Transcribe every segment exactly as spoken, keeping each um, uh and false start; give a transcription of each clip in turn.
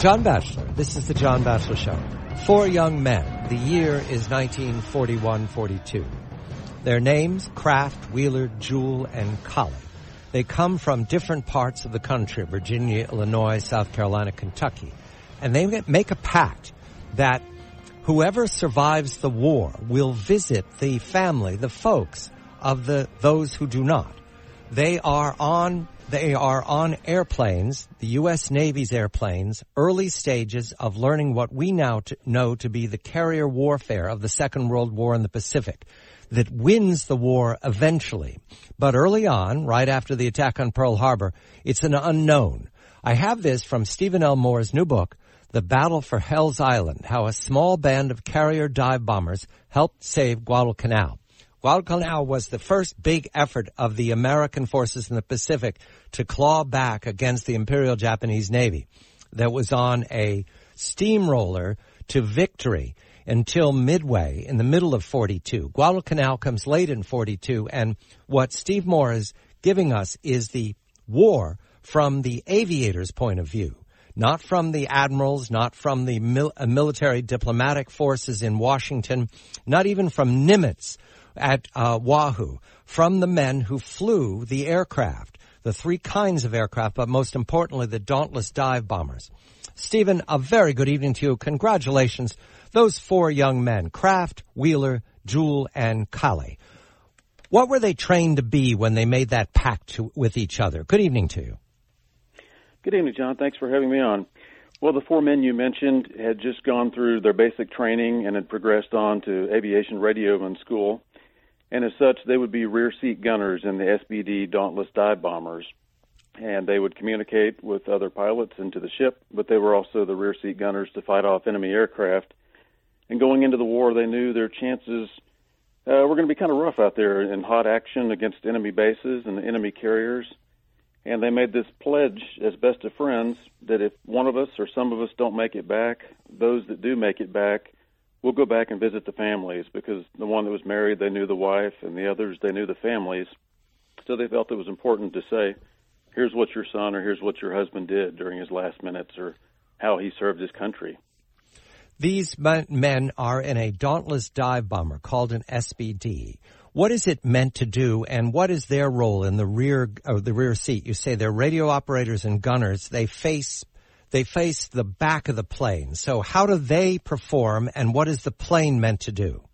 John Batchelor. This is the John Batchelor Show. Four young men. The year is nineteen forty-one forty-two. Their names, Kraft, Wheeler, Jewell, and Colley. They come from different parts of the country, Virginia, Illinois, South Carolina, Kentucky. And they make a pact that whoever survives the war will visit the family, the folks of the those who do not. They are on they are on airplanes, the U S Navy's airplanes, early stages of learning what we now to know to be the carrier warfare of the Second World War in the Pacific that wins the war eventually. But early on, right after the attack on Pearl Harbor, it's an unknown. I have this from Stephen L. Moore's new book, The Battle for Hell's Island, How a Small Band of Carrier Dive Bombers Helped Save Guadalcanal. Guadalcanal was the first big effort of the American forces in the Pacific to claw back against the Imperial Japanese Navy that was on a steamroller to victory until Midway in the middle of forty-two. Guadalcanal comes late in forty-two, and what Steve Moore is giving us is the war from the aviators' point of view, not from the admirals, not from the mil- military diplomatic forces in Washington, not even from Nimitz at uh, Wahoo, from the men who flew the aircraft, the three kinds of aircraft, but most importantly, the Dauntless dive bombers. Stephen, a very good evening to you. Congratulations. Those four young men, Kraft, Wheeler, Jewell, and Colley. What were they trained to be when they made that pact to, with each other? Good evening to you. Good evening, John. Thanks for having me on. Well, the four men you mentioned had just gone through their basic training and had progressed on to aviation radioman school. And as such, they would be rear seat gunners in the S B D Dauntless dive bombers. And they would communicate with other pilots into the ship, but they were also the rear seat gunners to fight off enemy aircraft. And going into the war, they knew their chances uh, were going to be kind of rough out there in hot action against enemy bases and enemy carriers. And they made this pledge as best of friends that if one of us or some of us don't make it back, those that do make it back will go back and visit the families, because the one that was married, they knew the wife, and the others, they knew the families. So they felt it was important to say, here's what your son or here's what your husband did during his last minutes or how he served his country. These men are in a Dauntless dive bomber called an S B D. What is it meant to do, and what is their role in the rear or the rear seat? You say they're radio operators and gunners. They face they face the back of the plane. So how do they perform, and what is the plane meant to do?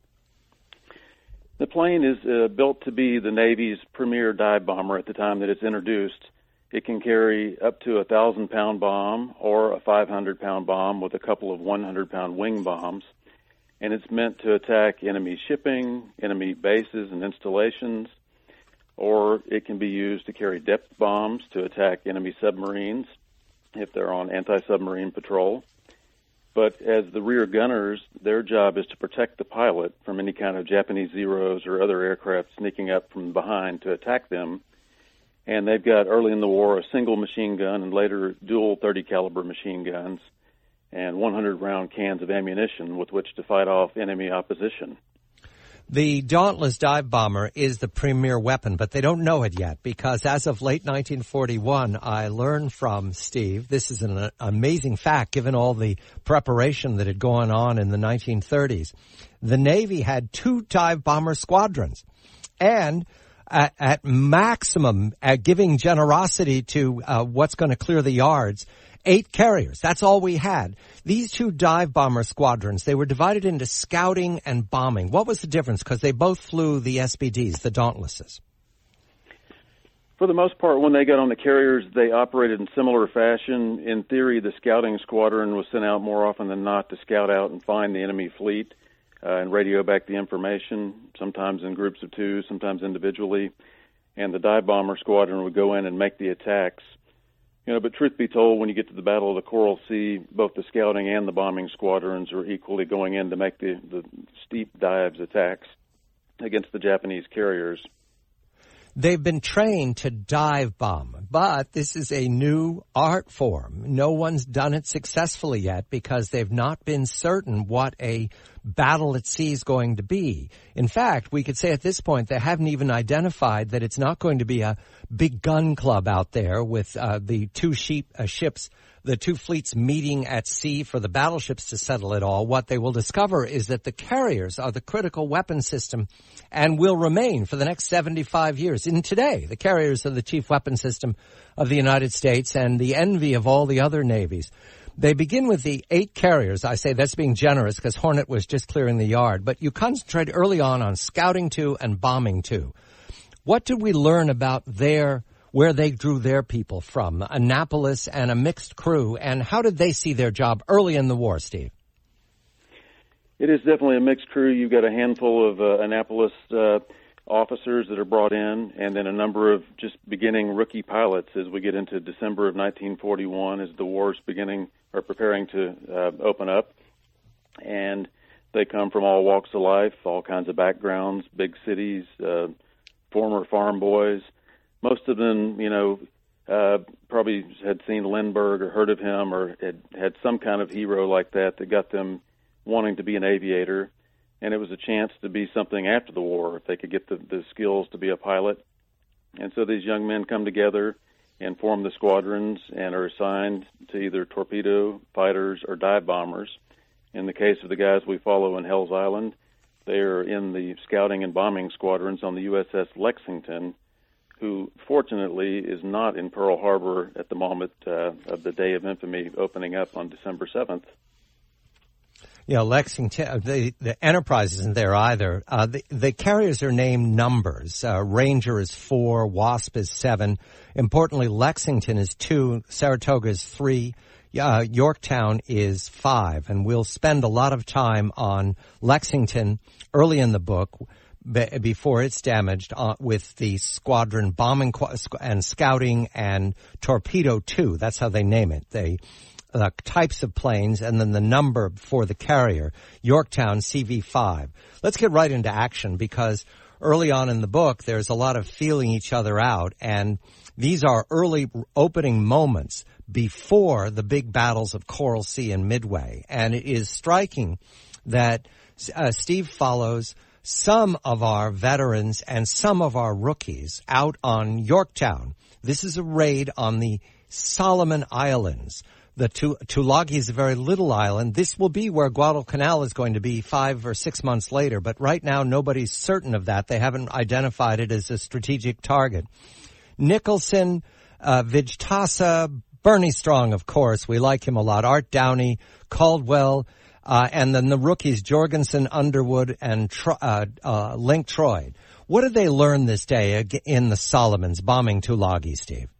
The plane is uh, built to be the Navy's premier dive bomber at the time that it's introduced. It can carry up to a one thousand pound bomb or a five hundred pound bomb with a couple of one hundred pound wing bombs. And it's meant to attack enemy shipping, enemy bases and installations, or it can be used to carry depth bombs to attack enemy submarines if they're on anti-submarine patrol. But as the rear gunners, their job is to protect the pilot from any kind of Japanese Zeros or other aircraft sneaking up from behind to attack them. And they've got, early in the war, a single machine gun and later dual thirty caliber machine guns and one hundred round cans of ammunition with which to fight off enemy opposition. The Dauntless dive bomber is the premier weapon, but they don't know it yet, because as of late nineteen forty-one, I learned from Steve, this is an amazing fact given all the preparation that had gone on in the nineteen thirties, the Navy had two dive bomber squadrons, and at, at maximum, at giving generosity to uh, what's going to clear the yards, eight carriers. That's all we had. These two dive bomber squadrons, they were divided into scouting and bombing. What was the difference? Because they both flew the S B Ds, the Dauntlesses. For the most part, when they got on the carriers, they operated in similar fashion. In theory, the scouting squadron was sent out more often than not to scout out and find the enemy fleet uh, and radio back the information, sometimes in groups of two, sometimes individually. And the dive bomber squadron would go in and make the attacks. You know, but truth be told, when you get to the Battle of the Coral Sea, both the scouting and the bombing squadrons are equally going in to make the, the steep dives attacks against the Japanese carriers. They've been trained to dive bomb, but this is a new art form. No one's done it successfully yet because they've not been certain what a battle at sea is going to be. In fact, we could say at this point they haven't even identified that it's not going to be a big gun club out there with uh, the two sheep, uh, ships, the two fleets meeting at sea for the battleships to settle it all. What they will discover is that the carriers are the critical weapon system and will remain for the next seventy-five years. In today, the carriers are the chief weapon system of the United States and the envy of all the other navies. They begin with the eight carriers. I say that's being generous because Hornet was just clearing the yard. But you concentrate early on on scouting two and bombing two. What did we learn about their, where they drew their people from, Annapolis and a mixed crew, and how did they see their job early in the war, Steve? It is definitely a mixed crew. You've got a handful of uh, Annapolis uh, officers that are brought in, and then a number of just beginning rookie pilots as we get into December of nineteen forty-one, as the war's beginning or preparing to uh, open up. And they come from all walks of life, all kinds of backgrounds, big cities, uh, former farm boys. Most of them, you know, uh, probably had seen Lindbergh or heard of him or had had some kind of hero like that that got them wanting to be an aviator. And it was a chance to be something after the war if they could get the, the skills to be a pilot. And so these young men come together and form the squadrons and are assigned to either torpedo fighters or dive bombers. In the case of the guys we follow in Hell's Island, they are in the scouting and bombing squadrons on the U S S Lexington, who fortunately is not in Pearl Harbor at the moment uh, of the Day of Infamy opening up on December seventh. You know, Lexington, the, the Enterprise isn't there either. Uh, the, the carriers are named numbers. Uh, Ranger is four, Wasp is seven. Importantly, Lexington is two, Saratoga is three, uh, Yorktown is five. And we'll spend a lot of time on Lexington early in the book be, before it's damaged uh, with the squadron bombing qu- and scouting and torpedo two. That's how they name it. They Uh, types of planes, and then the number for the carrier, Yorktown C V five. Let's get right into action because early on in the book, there's a lot of feeling each other out, and these are early opening moments before the big battles of Coral Sea and Midway. And it is striking that uh, Steve follows some of our veterans and some of our rookies out on Yorktown. This is a raid on the Solomon Islands. The Tulagi is a very little island. This will be where Guadalcanal is going to be five or six months later, but right now nobody's certain of that. They haven't identified it as a strategic target. Nicholson, uh, Vijtasa, Bernie Strong, of course. We like him a lot. Art Downey, Caldwell, uh, and then the rookies, Jorgensen, Underwood, and Tro- uh, uh, Link Troy. What did they learn this day in the Solomons bombing Tulagi, Steve?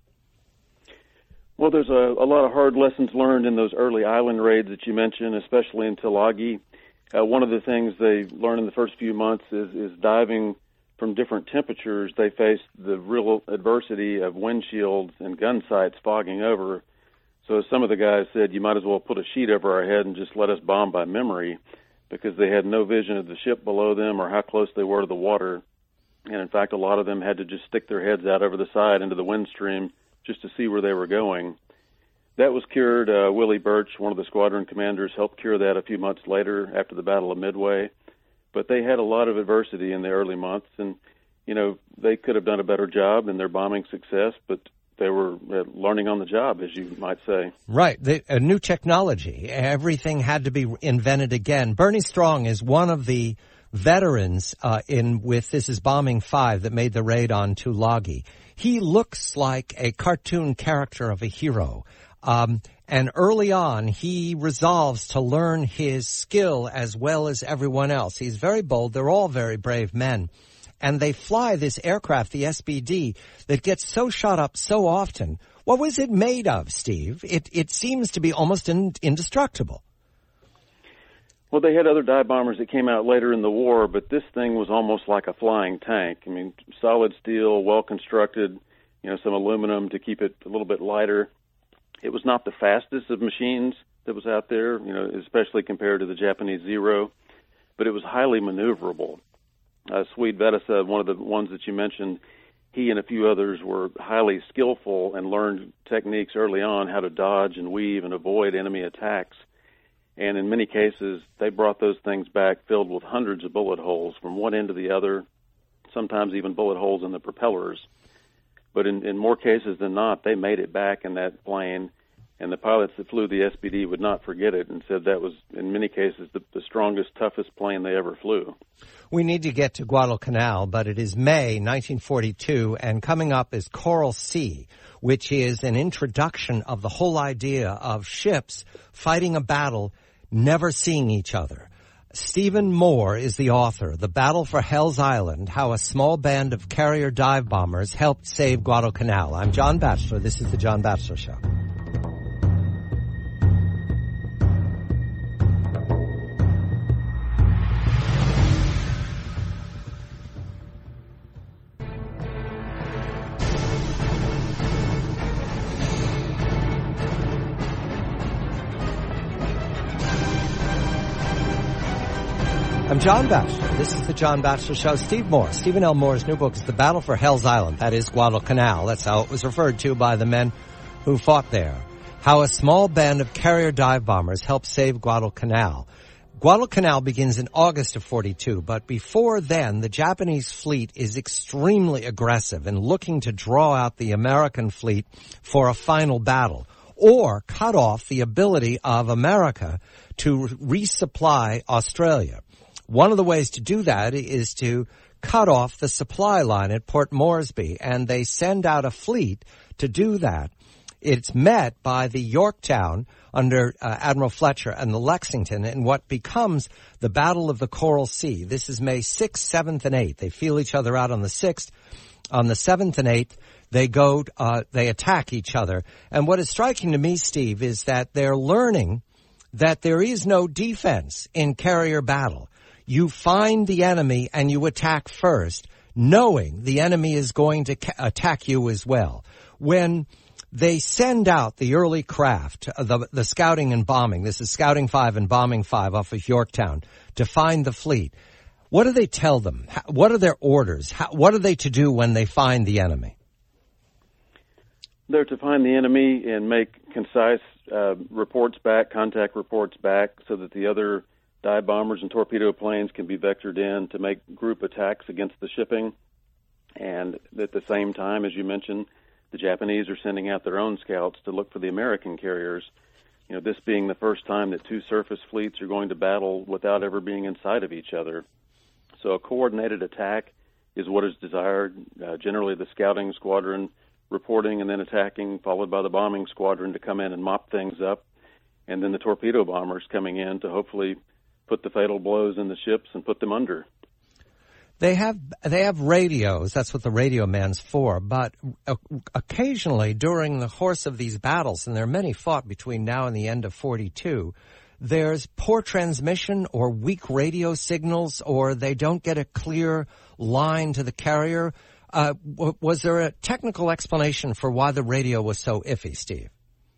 Well, there's a, a lot of hard lessons learned in those early island raids that you mentioned, especially in Tulagi. Uh, one of the things they learned in the first few months is, is diving from different temperatures. They faced the real adversity of windshields and gun sights fogging over. So some of the guys said, you might as well put a sheet over our head and just let us bomb by memory, because they had no vision of the ship below them or how close they were to the water. And in fact, a lot of them had to just stick their heads out over the side into the wind stream just to see where they were going. That was cured. Uh, Willie Birch, one of the squadron commanders, helped cure that a few months later after the Battle of Midway. But they had a lot of adversity in the early months, and, you know, they could have done a better job in their bombing success, but they were uh, learning on the job, as you might say. Right. The, a new technology. Everything had to be invented again. Bernie Strong is one of the veterans uh, in with This Is Bombing five that made the raid on Tulagi. He looks like a cartoon character of a hero. Um, and early on, he resolves to learn his skill as well as everyone else. He's very bold. They're all very brave men. And they fly this aircraft, the S B D, that gets so shot up so often. What was it made of, Steve? It, it seems to be almost in, indestructible. Well, they had other dive bombers that came out later in the war, but this thing was almost like a flying tank. I mean, solid steel, well-constructed, you know, some aluminum to keep it a little bit lighter. It was not the fastest of machines that was out there, you know, especially compared to the Japanese Zero, but it was highly maneuverable. Uh, Swede Vedasa, one of the ones that you mentioned, he and a few others were highly skillful and learned techniques early on how to dodge and weave and avoid enemy attacks. And in many cases, they brought those things back filled with hundreds of bullet holes from one end to the other, sometimes even bullet holes in the propellers. But in, in more cases than not, they made it back in that plane, and the pilots that flew the S P D would not forget it and said that was, in many cases, the, the strongest, toughest plane they ever flew. We need to get to Guadalcanal, but it is May nineteen forty-two, and coming up is Coral Sea, which is an introduction of the whole idea of ships fighting a battle, never seeing each other. Stephen Moore is the author, The Battle for Hell's Island, How a Small Band of Carrier Dive Bombers Helped Save Guadalcanal. I'm John Batchelor. This is The John Batchelor Show. I'm John Batchelor. This is the John Batchelor Show. Steve Moore. Stephen L. Moore's new book is The Battle for Hell's Island. That is Guadalcanal. That's how it was referred to by the men who fought there. How a small band of carrier dive bombers helped save Guadalcanal. Guadalcanal begins in August of forty-two, but before then, the Japanese fleet is extremely aggressive and looking to draw out the American fleet for a final battle, or cut off the ability of America to resupply Australia. One of the ways to do that is to cut off the supply line at Port Moresby, and they send out a fleet to do that. It's met by the Yorktown under uh, Admiral Fletcher and the Lexington in what becomes the Battle of the Coral Sea. This is May sixth, seventh, and eighth. They feel each other out on the sixth. On the seventh and eighth, they go, uh, they attack each other. And what is striking to me, Steve, is that they're learning that there is no defense in carrier battle. You find the enemy and you attack first, knowing the enemy is going to ca- attack you as well. When they send out the early craft, uh, the, the scouting and bombing, this is Scouting five and Bombing five off of Yorktown, to find the fleet, what do they tell them? How, what are their orders? How, what are they to do when they find the enemy? They're to find the enemy and make concise uh, reports back, contact reports back, so that the other dive bombers and torpedo planes can be vectored in to make group attacks against the shipping. And at the same time, as you mentioned, the Japanese are sending out their own scouts to look for the American carriers. You know, this being the first time that two surface fleets are going to battle without ever being in sight of each other. So a coordinated attack is what is desired. Uh, generally, the scouting squadron reporting and then attacking, followed by the bombing squadron to come in and mop things up, and then the torpedo bombers coming in to hopefully put the fatal blows in the ships and put them under. They have they have radios. That's what the radio man's for. But uh, occasionally during the course of these battles, and there are many fought between now and the end of forty-two, there's poor transmission or weak radio signals, or they don't get a clear line to the carrier. Uh, w- was there a technical explanation for why the radio was so iffy, Steve?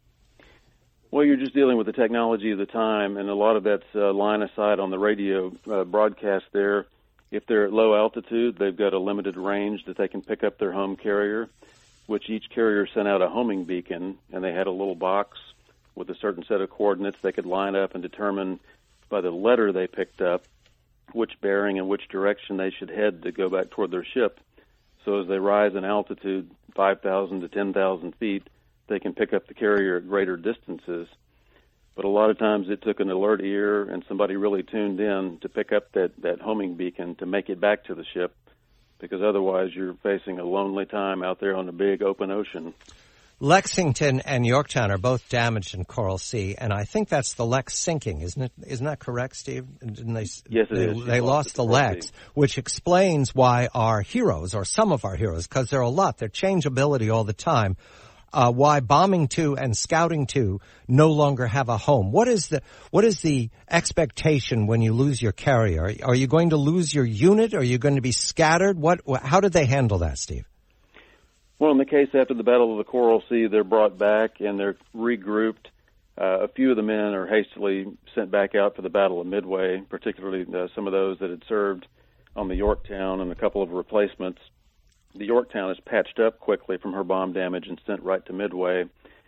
Well, you're just dealing with the technology of the time, and a lot of that's uh, line of sight on the radio uh, broadcast there. If they're at low altitude, they've got a limited range that they can pick up their home carrier, which each carrier sent out a homing beacon, and they had a little box with a certain set of coordinates they could line up and determine by the letter they picked up which bearing and which direction they should head to go back toward their ship. So as they rise in altitude, five thousand to ten thousand feet, they can pick up the carrier at greater distances. But a lot of times it took an alert ear and somebody really tuned in to pick up that, that homing beacon to make it back to the ship, because otherwise you're facing a lonely time out there on the big open ocean. Lexington and Yorktown are both damaged in Coral Sea, and I think that's the Lex sinking, isn't it? Isn't that correct, Steve? Didn't they, yes, it they, is. They lost the Lex, which explains why our heroes, or some of our heroes, because there are a lot, they're changeability all the time, uh, why Bombing two and Scouting two no longer have a home. What is the what is the expectation when you lose your carrier? Are you going to lose your unit? Are you going to be scattered? What? How did they handle that, Steve? Well, in the case after the Battle of the Coral Sea, they're brought back and they're regrouped. Uh, a few of the men are hastily sent back out for the Battle of Midway, particularly uh, some of those that had served on the Yorktown and a couple of replacements. The Yorktown is patched up quickly from her bomb damage and sent right to Midway.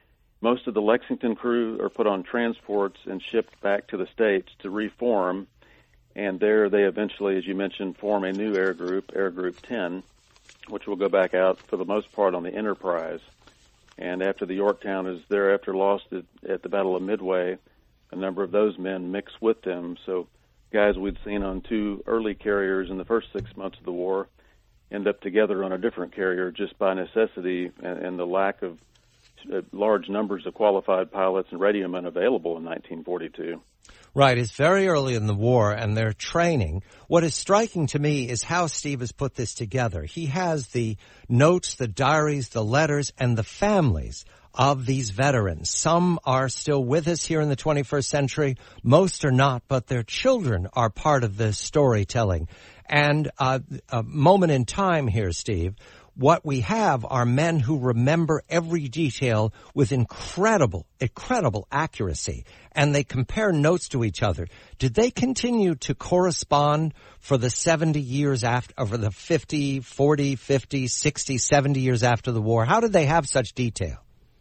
Most of the Lexington crew are put on transports and shipped back to the States to reform, and there they eventually, as you mentioned, form a new air group, Air Group ten, which will go back out for the most part on the Enterprise. And after the Yorktown is thereafter lost at, at the Battle of Midway, a number of those men mix with them. So guys we'd seen on two early carriers in the first six months of the war end up together on a different carrier just by necessity and, and the lack of large numbers of qualified pilots and radiomen available in nineteen forty-two. Right. It's very early in the war, and they're training. What is striking to me is how Steve has put this together. He has the notes, the diaries, the letters, and the families of these veterans. Some are still with us here in the twenty-first century. Most are not, but their children are part of the storytelling. And uh, a moment in time here, Steve, what we have are men who remember every detail with incredible, incredible accuracy, and they compare notes to each other. Did they continue to correspond for the seventy years after, over the fifty, forty, fifty, sixty, seventy years after the war? How did they have such detail?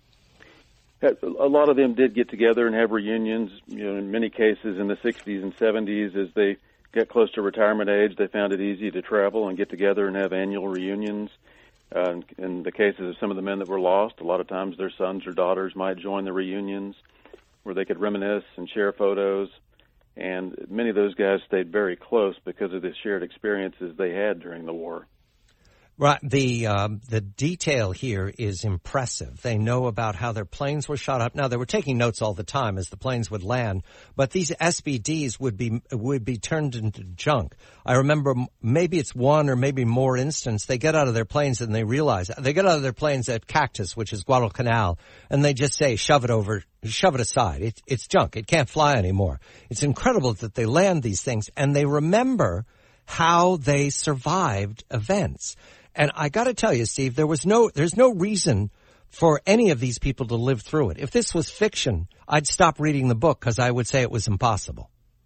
A lot of them did get together and have reunions. You know, in many cases in the sixties and seventies, as they got close to retirement age, they found it easy to travel and get together and have annual reunions. Uh, in the cases of some of the men that were lost, a lot of times their sons or daughters might join the reunions where they could reminisce and share photos. And many of those guys stayed very close because of the shared experiences they had during the war. Right. The um, the detail here is impressive. They know about how their planes were shot up. Now, they were taking notes all the time as the planes would land, but these S B Ds would be would be turned into junk. I remember maybe it's one or maybe more instance. They get out of their planes and they realize they get out of their planes at Cactus, which is Guadalcanal, and they just say, "Shove it over, shove it aside. It's it's junk. It can't fly anymore." It's incredible that they land these things and they remember how they survived events. And I got to tell you, Steve, there was no, there's no reason for any of these people to live through it. If this was fiction, I'd stop reading the book because I would say it was impossible.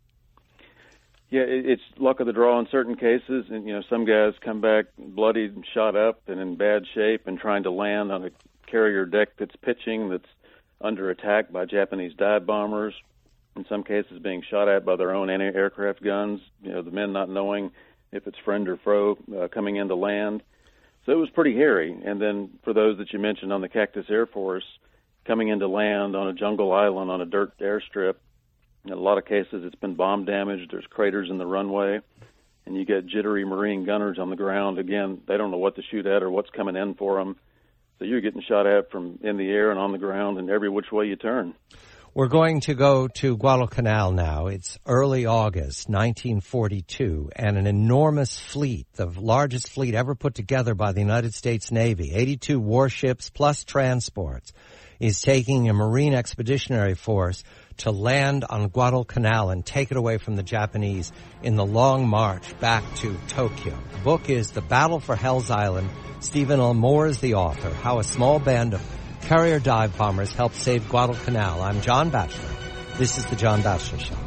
Yeah, it's luck of the draw in certain cases. And, you know, some guys come back bloodied and shot up and in bad shape and trying to land on a carrier deck that's pitching, that's under attack by Japanese dive bombers. In some cases being shot at by their own anti-aircraft guns, you know, the men not knowing if it's friend or foe uh, coming into land. So it was pretty hairy. And then for those that you mentioned on the Cactus Air Force, coming into land on a jungle island on a dirt airstrip, in a lot of cases it's been bomb damaged. There's craters in the runway, and you get jittery Marine gunners on the ground. Again, they don't know what to shoot at or what's coming in for them. So you're getting shot at from in the air and on the ground and every which way you turn. We're going to go to Guadalcanal now. It's early August, nineteen forty-two, and an enormous fleet, the largest fleet ever put together by the United States Navy, eighty-two warships plus transports, is taking a Marine Expeditionary Force to land on Guadalcanal and take it away from the Japanese in the long march back to Tokyo. The book is The Battle for Hell's Island. Stephen L. Moore is the author. How a small band of carrier dive bombers helped save Guadalcanal. I'm John Batchelor. This is The John Batchelor Show.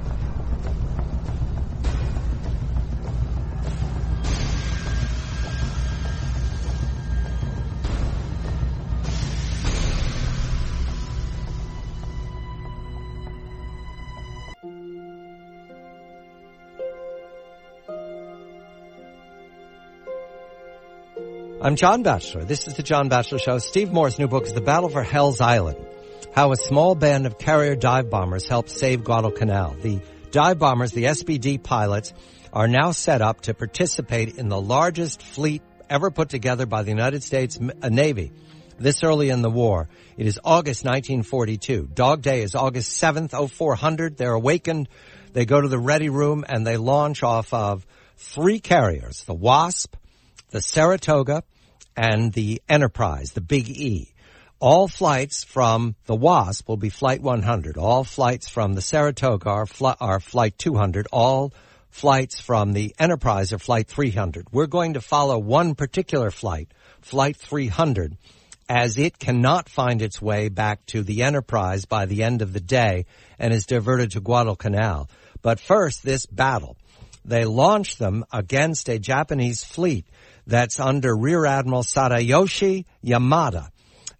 I'm John Batchelor. This is The John Batchelor Show. Steve Moore's new book is The Battle for Hell's Island, how a small band of carrier dive bombers helped save Guadalcanal. The dive bombers, the S B D pilots, are now set up to participate in the largest fleet ever put together by the United States Navy this early in the war. It is August nineteen forty-two. Dog Day is August seventh, oh four hundred. They're awakened. They go to the ready room and they launch off of three carriers, the Wasp, the Saratoga, and the Enterprise, the Big E. All flights from the Wasp will be Flight one hundred. All flights from the Saratoga are, fl- are Flight two hundred. All flights from the Enterprise are Flight three hundred. We're going to follow one particular flight, Flight three hundred, as it cannot find its way back to the Enterprise by the end of the day and is diverted to Guadalcanal. But first, this battle. They launch them against a Japanese fleet that's under Rear Admiral Sadayoshi Yamada.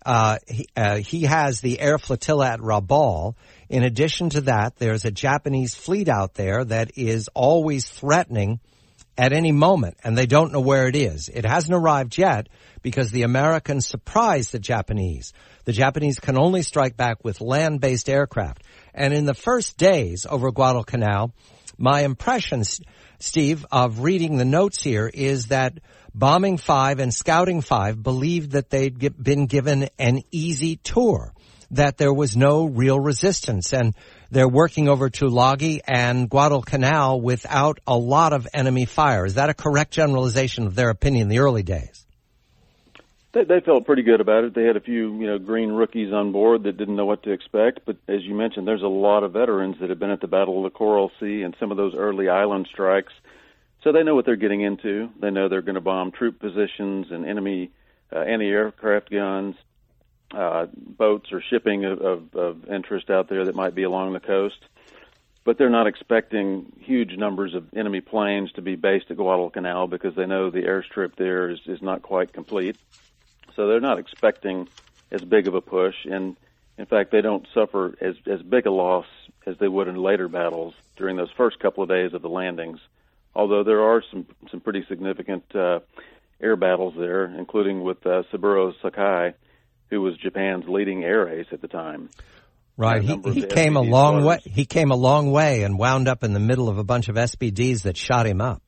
uh, he, uh, he has the air flotilla at Rabaul. In addition to that, there's a Japanese fleet out there that is always threatening at any moment, and they don't know where it is. It hasn't arrived yet because the Americans surprised the Japanese. The Japanese can only strike back with land-based aircraft. And in the first days over Guadalcanal, my impression, Steve, of reading the notes here is that Bombing five and Scouting five believed that they'd been given an easy tour, that there was no real resistance, and they're working over Tulagi and Guadalcanal without a lot of enemy fire. Is that a correct generalization of their opinion in the early days? They, they felt pretty good about it. They had a few, you know, green rookies on board that didn't know what to expect. But as you mentioned, there's a lot of veterans that have been at the Battle of the Coral Sea and some of those early island strikes. So they know what they're getting into. They know they're going to bomb troop positions and enemy uh, anti-aircraft guns, uh, boats or shipping of, of, of interest out there that might be along the coast. But they're not expecting huge numbers of enemy planes to be based at Guadalcanal because they know the airstrip there is, is not quite complete. So they're not expecting as big of a push. And, in fact, they don't suffer as, as big a loss as they would in later battles during those first couple of days of the landings. Although there are some some pretty significant uh, air battles there, including with uh, Saburo Sakai, who was Japan's leading air ace at the time. Right, he, he came a long way. He came a long way and wound up in the middle of a bunch of S P Ds that shot him up.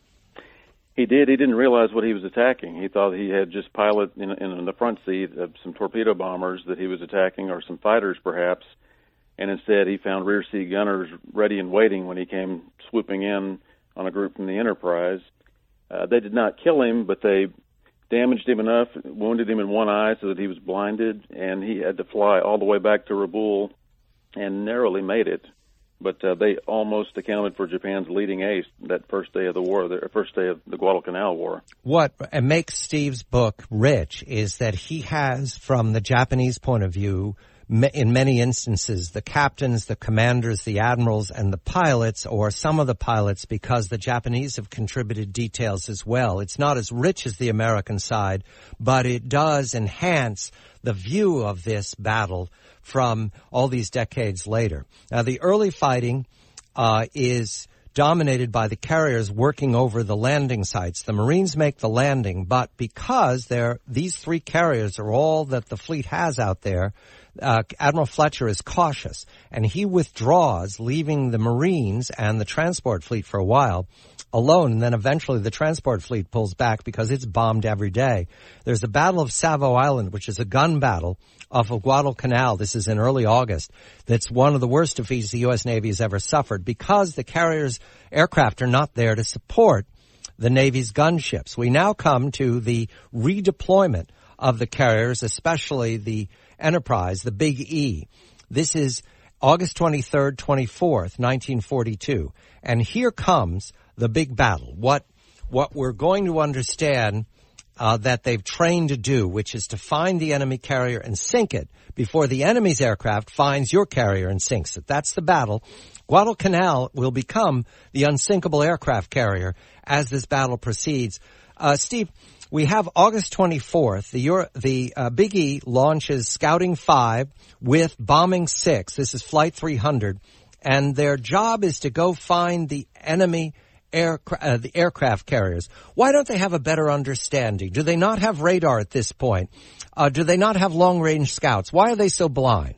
He did. He didn't realize what he was attacking. He thought he had just pilot in, in the front seat of some torpedo bombers that he was attacking, or some fighters perhaps. And instead, he found rear seat gunners ready and waiting when he came swooping in on a group from the Enterprise. Uh, they did not kill him, but they damaged him enough, wounded him in one eye so that he was blinded, and he had to fly all the way back to Rabaul and narrowly made it. But uh, they almost accounted for Japan's leading ace that first day of the war, the first day of the Guadalcanal War. What makes Steve's book rich is that he has, from the Japanese point of view, in many instances, the captains, the commanders, the admirals, and the pilots, or some of the pilots, because the Japanese have contributed details as well. It's not as rich as the American side, but it does enhance the view of this battle from all these decades later. Now, the early fighting uh, is dominated by the carriers working over the landing sites. The Marines make the landing, but because they're, these three carriers are all that the fleet has out there, Uh, Admiral Fletcher is cautious, and he withdraws, leaving the Marines and the transport fleet for a while alone, and then eventually the transport fleet pulls back because it's bombed every day. There's the Battle of Savo Island, which is a gun battle off of Guadalcanal. This is in early August. That's one of the worst defeats the U S Navy has ever suffered because the carriers' aircraft are not there to support the Navy's gunships. We now come to the redeployment of the carriers, especially the Enterprise, the Big E. This is August twenty-third, twenty-fourth, nineteen forty-two. And here comes the big battle. What what we're going to understand uh, that they've trained to do, which is to find the enemy carrier and sink it before the enemy's aircraft finds your carrier and sinks it. That's the battle. Guadalcanal will become the unsinkable aircraft carrier as this battle proceeds. Uh, Steve, we have August twenty-fourth. The Euro, the uh, Big E launches Scouting five with Bombing six. This is Flight three hundred, and their job is to go find the enemy air, uh, the aircraft carriers. Why don't they have a better understanding? Do they not have radar at this point? Uh, do they not have long-range scouts? Why are they so blind?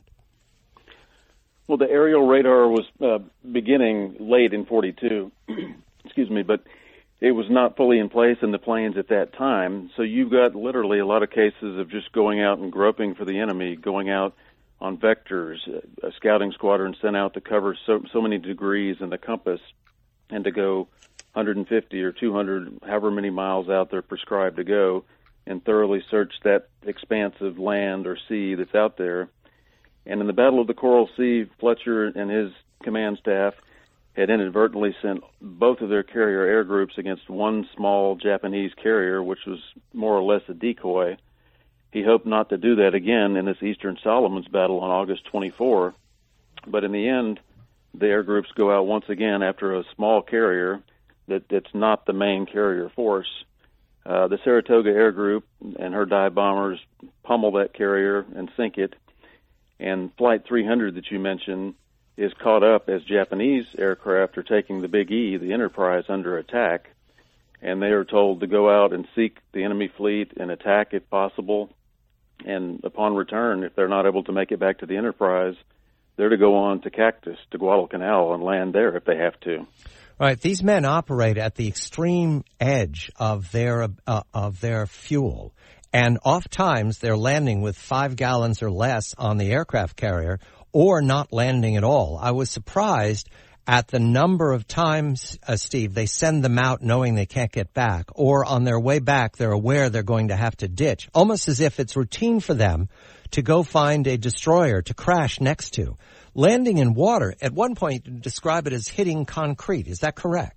Well, the aerial radar was uh, beginning late in forty-two. Excuse me, but it was not fully in place in the planes at that time. So you've got literally a lot of cases of just going out and groping for the enemy, going out on vectors, a scouting squadron sent out to cover so, so many degrees in the compass and to go one hundred fifty or two hundred, however many miles out they're prescribed to go, and thoroughly search that expanse of land or sea that's out there. And in the Battle of the Coral Sea, Fletcher and his command staff had inadvertently sent both of their carrier air groups against one small Japanese carrier, which was more or less a decoy. He hoped not to do that again in this Eastern Solomons battle on August twenty-fourth. But in the end, the air groups go out once again after a small carrier that, that's not the main carrier force. Uh, the Saratoga Air Group and her dive bombers pummel that carrier and sink it. And Flight three hundred that you mentioned is caught up as Japanese aircraft are taking the Big E, the Enterprise, under attack. And they are told to go out and seek the enemy fleet and attack if possible. And upon return, if they're not able to make it back to the Enterprise, they're to go on to Cactus, to Guadalcanal, and land there if they have to. Right. These men operate at the extreme edge of their uh, of their fuel. And oftentimes they're landing with five gallons or less on the aircraft carrier or not landing at all. I was surprised at the number of times, uh, Steve, they send them out knowing they can't get back, or on their way back they're aware they're going to have to ditch, almost as if it's routine for them to go find a destroyer to crash next to. Landing in water, at one point you describe it as hitting concrete. Is that correct?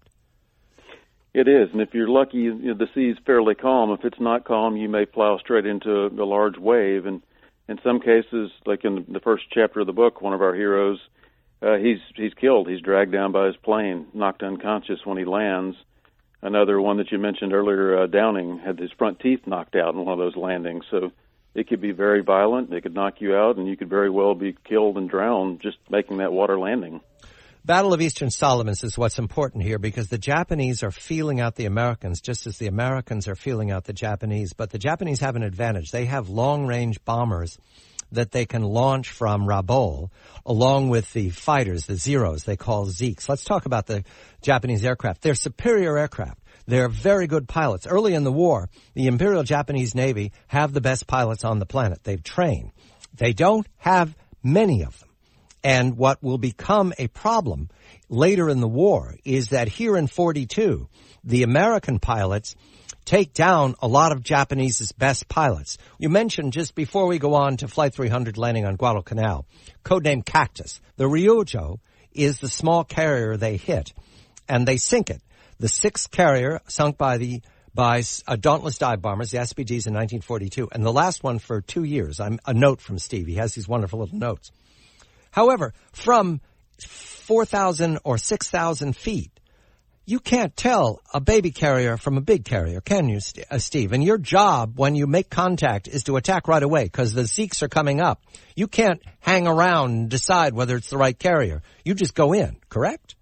It is, and if you're lucky, you know, the sea's fairly calm. If it's not calm, you may plow straight into a large wave. And in some cases, like in the first chapter of the book, one of our heroes, uh, he's he's killed. He's dragged down by his plane, knocked unconscious when he lands. Another one that you mentioned earlier, uh, Downing, had his front teeth knocked out in one of those landings. So it could be very violent. It could knock you out, and you could very well be killed and drowned just making that water landing. Battle of Eastern Solomons is what's important here because the Japanese are feeling out the Americans just as the Americans are feeling out the Japanese. But the Japanese have an advantage. They have long-range bombers that they can launch from Rabaul along with the fighters, the Zeros they call Zeeks. Let's talk about the Japanese aircraft. They're superior aircraft. They're very good pilots. Early in the war, the Imperial Japanese Navy have the best pilots on the planet. They've trained. They don't have many of them. And what will become a problem later in the war is that here in forty-two, the American pilots take down a lot of Japanese's best pilots. You mentioned just before we go on to Flight three hundred landing on Guadalcanal, codenamed Cactus. The Ryujo is the small carrier they hit, and they sink it. The sixth carrier sunk by the by uh, Dauntless Dive Bombers, the S B Gs in nineteen forty-two, and the last one for two years. I'm, a note from Steve. He has these wonderful little notes. However, from four thousand or six thousand feet, you can't tell a baby carrier from a big carrier, can you, Steve? And your job when you make contact is to attack right away because the Zeeks are coming up. You can't hang around and decide whether it's the right carrier. You just go in, correct?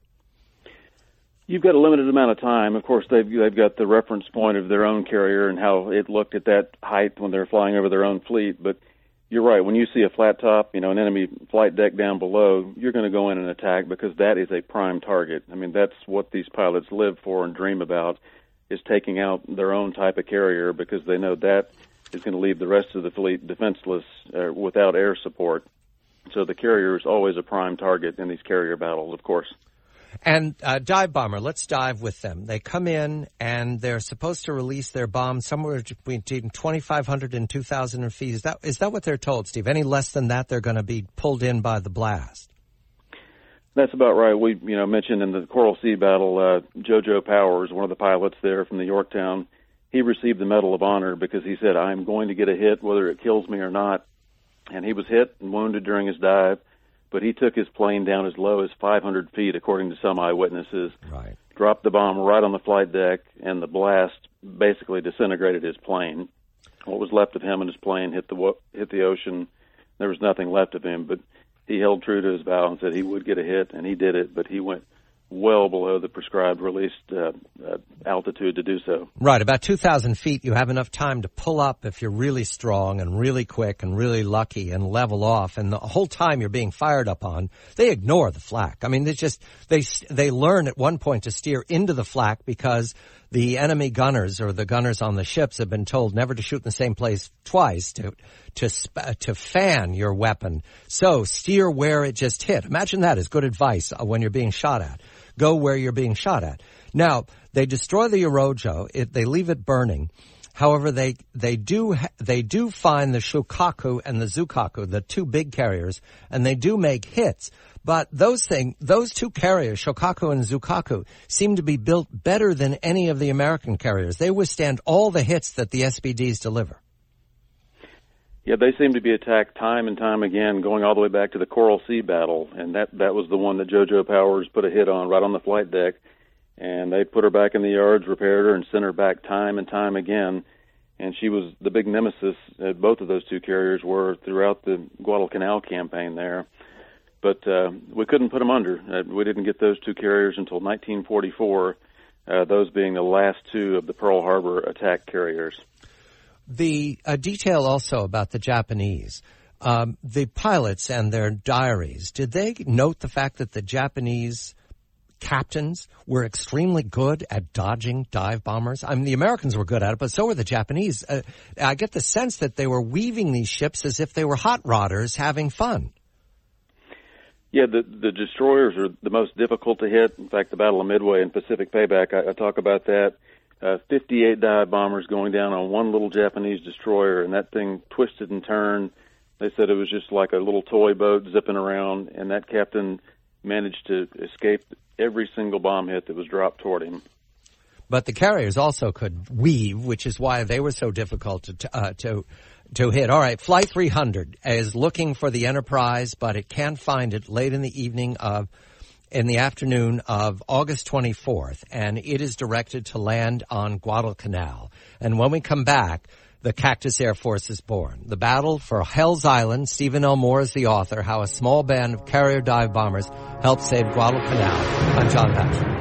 You've got a limited amount of time. Of course, they've, they've got the reference point of their own carrier and how it looked at that height when they're flying over their own fleet, but you're right. When you see a flat top, you know, an enemy flight deck down below, you're going to go in and attack because that is a prime target. I mean, that's what these pilots live for and dream about, is taking out their own type of carrier because they know that is going to leave the rest of the fleet defenseless uh, without air support. So the carrier is always a prime target in these carrier battles, of course. And uh, dive bomber, let's dive with them. They come in and they're supposed to release their bomb somewhere between twenty-five hundred and two thousand feet. Is that is that what they're told, Steve? Any less than that, they're going to be pulled in by the blast. That's about right. We, you know, mentioned in the Coral Sea battle, uh, JoJo Powers, one of the pilots there from the Yorktown, he received the Medal of Honor because he said, "I'm going to get a hit whether it kills me or not." And he was hit and wounded during his dive. But he took his plane down as low as five hundred feet, according to some eyewitnesses. Right. Dropped the bomb right on the flight deck, and the blast basically disintegrated his plane. What was left of him and his plane hit the hit the ocean. There was nothing left of him, but he held true to his vow and said he would get a hit, and he did it. But he went well below the prescribed released uh, uh, altitude to do so. Right, about two thousand feet, you have enough time to pull up if you're really strong and really quick and really lucky and level off. And the whole time you're being fired up on, they ignore the flak. I mean, they just they they learn at one point to steer into the flak because the enemy gunners or the gunners on the ships have been told never to shoot in the same place twice to to sp- to fan your weapon. So steer where it just hit. Imagine that as good advice when you're being shot at. Go where you're being shot at. Now, they destroy the Yorojo. It, they leave it burning. However, they they do they do find the Shokaku and the Zukaku, the two big carriers, and they do make hits. But those thing, those two carriers, Shokaku and Zukaku, seem to be built better than any of the American carriers. They withstand all the hits that the S B Ds deliver. Yeah, they seem to be attacked time and time again, going all the way back to the Coral Sea battle, and that, that was the one that JoJo Powers put a hit on right on the flight deck, and they put her back in the yards, repaired her, and sent her back time and time again. and she was the big nemesis. Uh, both of those two carriers were throughout the Guadalcanal campaign there. But uh, we couldn't put them under. Uh, we didn't get those two carriers until nineteen forty-four, uh, those being the last two of the Pearl Harbor attack carriers. The uh, detail also about the Japanese, um, the pilots and their diaries, did they note the fact that the Japanese captains were extremely good at dodging dive bombers? I mean, the Americans were good at it, but so were the Japanese. Uh, I get the sense that they were weaving these ships as if they were hot rodders having fun. Yeah, the the destroyers are the most difficult to hit. In fact, the Battle of Midway and Pacific Payback, I, I talk about that. Uh, fifty-eight dive bombers going down on one little Japanese destroyer, and that thing twisted and turned. They said it was just like a little toy boat zipping around, and that captain managed to escape every single bomb hit that was dropped toward him. But the carriers also could weave, which is why they were so difficult to uh, to to hit. All right, Flight three hundred is looking for the Enterprise, but it can't find it late in the evening of in the afternoon of August twenty-fourth, and it is directed to land on Guadalcanal. And when we come back, the Cactus Air Force is born. The battle for Hell's Island, Stephen L. Moore is the author, how a small band of carrier dive bombers helped save Guadalcanal. I'm John Batchelor.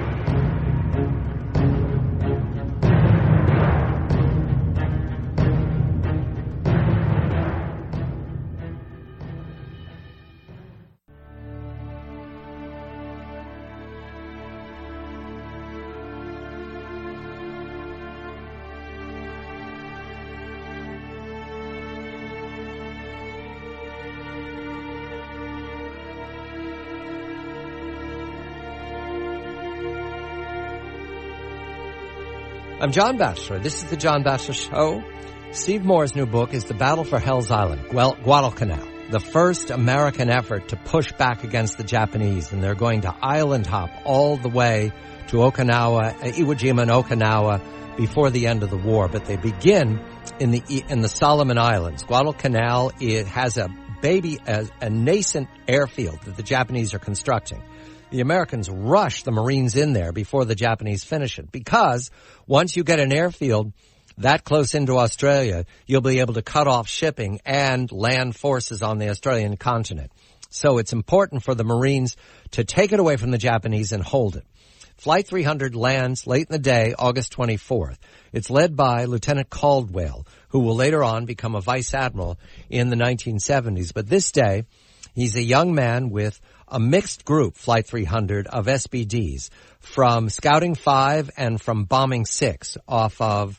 I'm John Batchelor. This is the John Batchelor Show. Steve Moore's new book is The Battle for Hell's Island, Guadalcanal, the first American effort to push back against the Japanese, and they're going to island hop all the way to Okinawa, Iwo Jima and Okinawa before the end of the war. But they begin in the in the Solomon Islands. Guadalcanal, it has a baby, a, a nascent airfield that the Japanese are constructing. The Americans rush the Marines in there before the Japanese finish it, because once you get an airfield that close into Australia, you'll be able to cut off shipping and land forces on the Australian continent. So it's important for the Marines to take it away from the Japanese and hold it. Flight three hundred lands late in the day, August twenty-fourth. It's led by Lieutenant Caldwell, who will later on become a vice admiral in the nineteen seventies. But this day, he's a young man with a mixed group, Flight three hundred, of S B Ds from Scouting five and from Bombing six off of,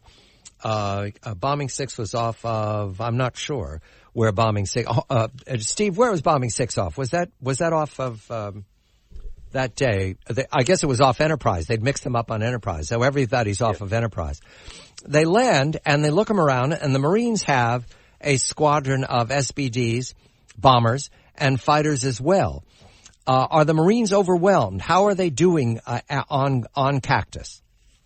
uh, uh, Bombing six was off of, I'm not sure where Bombing six, uh, Steve, where was Bombing six off? Was that, was that off of, um, that day? I guess it was off Enterprise. They'd mixed them up on Enterprise. So everybody's off yeah. of Enterprise. They land and they look them around, and the Marines have a squadron of S B Ds, bombers, and fighters as well. Uh, are the Marines overwhelmed? How are they doing uh, on on Cactus?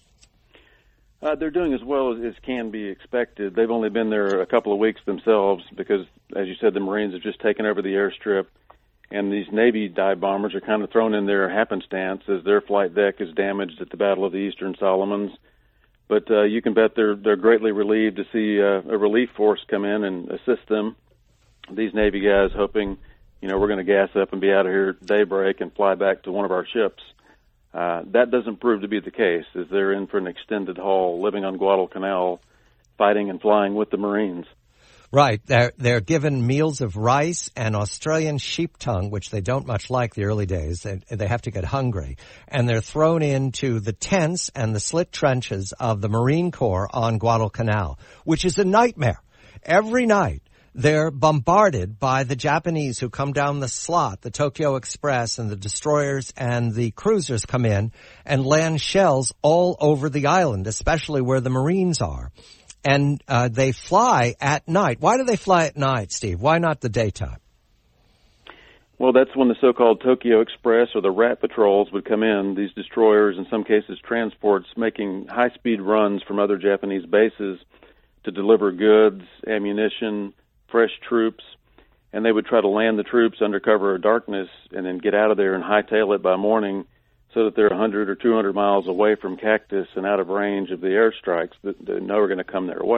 Uh, they're doing as well as, as can be expected. They've only been there a couple of weeks themselves because, as you said, the Marines have just taken over the airstrip, and these Navy dive bombers are kind of thrown in there happenstance as their flight deck is damaged at the Battle of the Eastern Solomons. But uh, you can bet they're they're greatly relieved to see uh, a relief force come in and assist them. These Navy guys hoping, you know, we're going to gas up and be out of here at daybreak and fly back to one of our ships. Uh, that doesn't prove to be the case, as they're in for an extended haul, living on Guadalcanal, fighting and flying with the Marines. Right. They're, they're given meals of rice and Australian sheep tongue, which they don't much like the early days. They, they have to get hungry. And they're thrown into the tents and the slit trenches of the Marine Corps on Guadalcanal, which is a nightmare. Every night, they're bombarded by the Japanese who come down the slot, the Tokyo Express, and the destroyers and the cruisers come in and land shells all over the island, especially where the Marines are. And uh, they fly at night. Why do they fly at night, Steve? Why not the daytime? Well, that's when the so-called Tokyo Express or the Rat Patrols would come in, these destroyers, in some cases transports, making high-speed runs from other Japanese bases to deliver goods, ammunition, fresh troops, and they would try to land the troops under cover of darkness and then get out of there and hightail it by morning so that they're one hundred or two hundred miles away from Cactus and out of range of the airstrikes that they know are going to come their way.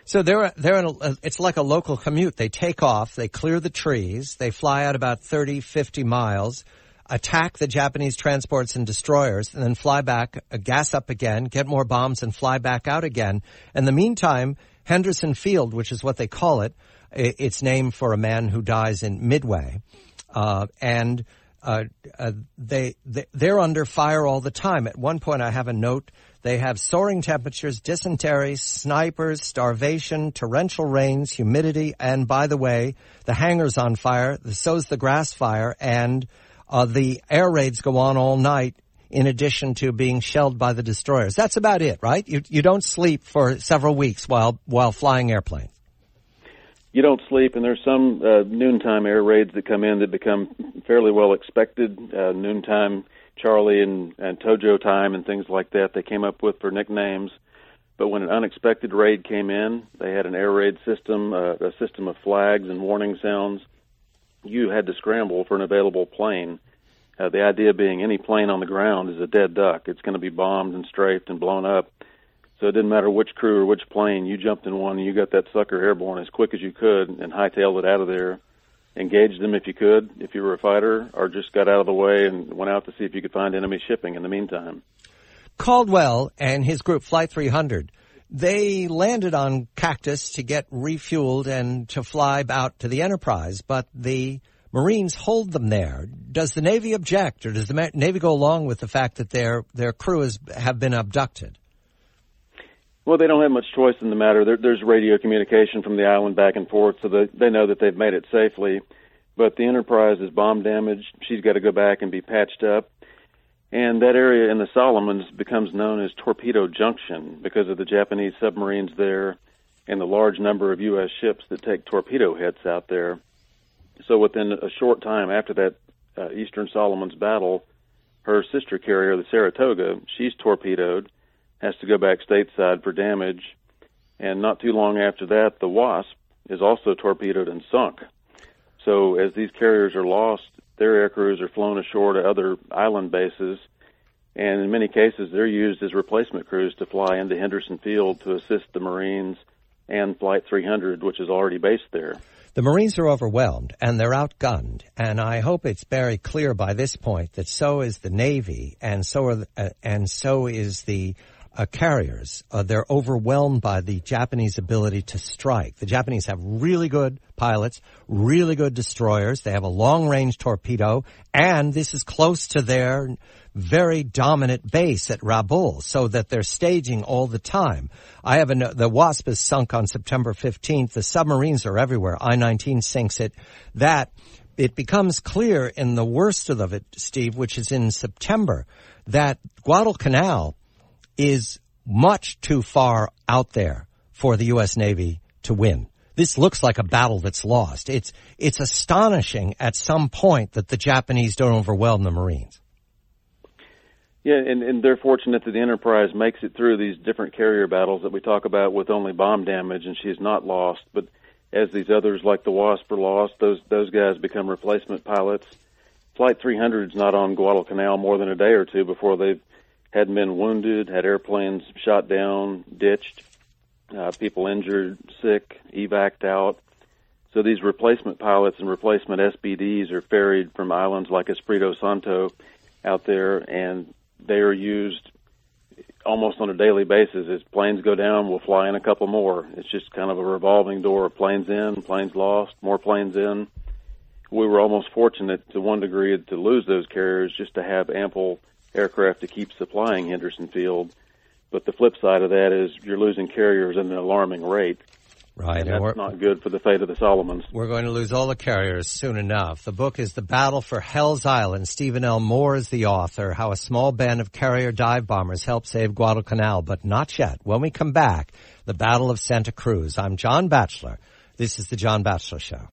So they're they're in a, it's like a local commute. They take off, they clear the trees, they fly out about thirty, fifty miles, attack the Japanese transports and destroyers, and then fly back, uh, gas up again, get more bombs, and fly back out again. In the meantime, Henderson Field, which is what they call it, it's named for a man who dies in Midway, uh, and uh, uh, they, they they're under fire all the time. At one point, I have a note. They have soaring temperatures, dysentery, snipers, starvation, torrential rains, humidity, and by the way, the hangar's on fire, so's the grass fire, and uh, the air raids go on all night in addition to being shelled by the destroyers. That's about it, right? You you don't sleep for several weeks while while flying airplanes. You don't sleep, and there's some uh, noontime air raids that come in that become fairly well expected, uh, noontime Charlie and, and Tojo time and things like that they came up with for nicknames. But when an unexpected raid came in, they had an air raid system, uh, a system of flags and warning sounds. You had to scramble for an available plane. Uh, the idea being any plane on the ground is a dead duck. It's going to be bombed and strafed and blown up. So it didn't matter which crew or which plane, you jumped in one and you got that sucker airborne as quick as you could and hightailed it out of there. Engaged them if you could, if you were a fighter, or just got out of the way and went out to see if you could find enemy shipping in the meantime. Caldwell and his group, Flight three hundred, they landed on Cactus to get refueled and to fly out to the Enterprise, but the Marines hold them there. Does the Navy object, or does the Navy go along with the fact that their their crews have been abducted? Well, they don't have much choice in the matter. There, there's radio communication from the island back and forth, so they, they know that they've made it safely. But the Enterprise is bomb damaged. She's got to go back and be patched up. And that area in the Solomons becomes known as Torpedo Junction because of the Japanese submarines there and the large number of U S ships that take torpedo hits out there. So within a short time after that uh, Eastern Solomons battle, her sister carrier, the Saratoga, she's torpedoed, has to go back stateside for damage, and not too long after that, the Wasp is also torpedoed and sunk. So as these carriers are lost, their air crews are flown ashore to other island bases, and in many cases, they're used as replacement crews to fly into Henderson Field to assist the Marines and Flight three hundred, which is already based there. The Marines are overwhelmed, and they're outgunned, and I hope it's very clear by this point that so is the Navy, and so are the, uh, and so is the Uh, carriers. Uh, they're overwhelmed by the Japanese ability to strike. The Japanese have really good pilots, really good destroyers. They have a long-range torpedo, and this is close to their very dominant base at Rabaul, so that they're staging all the time. I have a no- the Wasp is sunk on September fifteenth. The submarines are everywhere. I nineteen sinks it. That it becomes clear in the worst of it, Steve, which is in September, that Guadalcanal is much too far out there for the U S Navy to win. This looks like a battle that's lost. It's it's astonishing at some point that the Japanese don't overwhelm the Marines. Yeah, and, and they're fortunate that the Enterprise makes it through these different carrier battles that we talk about with only bomb damage, and she's not lost. But as these others, like the Wasp, are lost, those those guys become replacement pilots. Flight three hundred is not on Guadalcanal more than a day or two before they've had men wounded, had airplanes shot down, ditched, uh, people injured, sick, evac'd out. So these replacement pilots and replacement S B Ds are ferried from islands like Espirito Santo out there, and they are used almost on a daily basis. As planes go down, we'll fly in a couple more. It's just kind of a revolving door. Planes in, planes lost, more planes in. We were almost fortunate to one degree to lose those carriers just to have ample aircraft to keep supplying Henderson Field. But the flip side of that is you're losing carriers at an alarming rate. Right. And that's and not good for the fate of the Solomons. We're going to lose all the carriers soon enough. The book is The Battle for Hell's Island. Stephen L. Moore is the author. How a small band of carrier dive bombers helped save Guadalcanal, but not yet. When we come back, the Battle of Santa Cruz. I'm John Batchelor. This is The John Batchelor Show.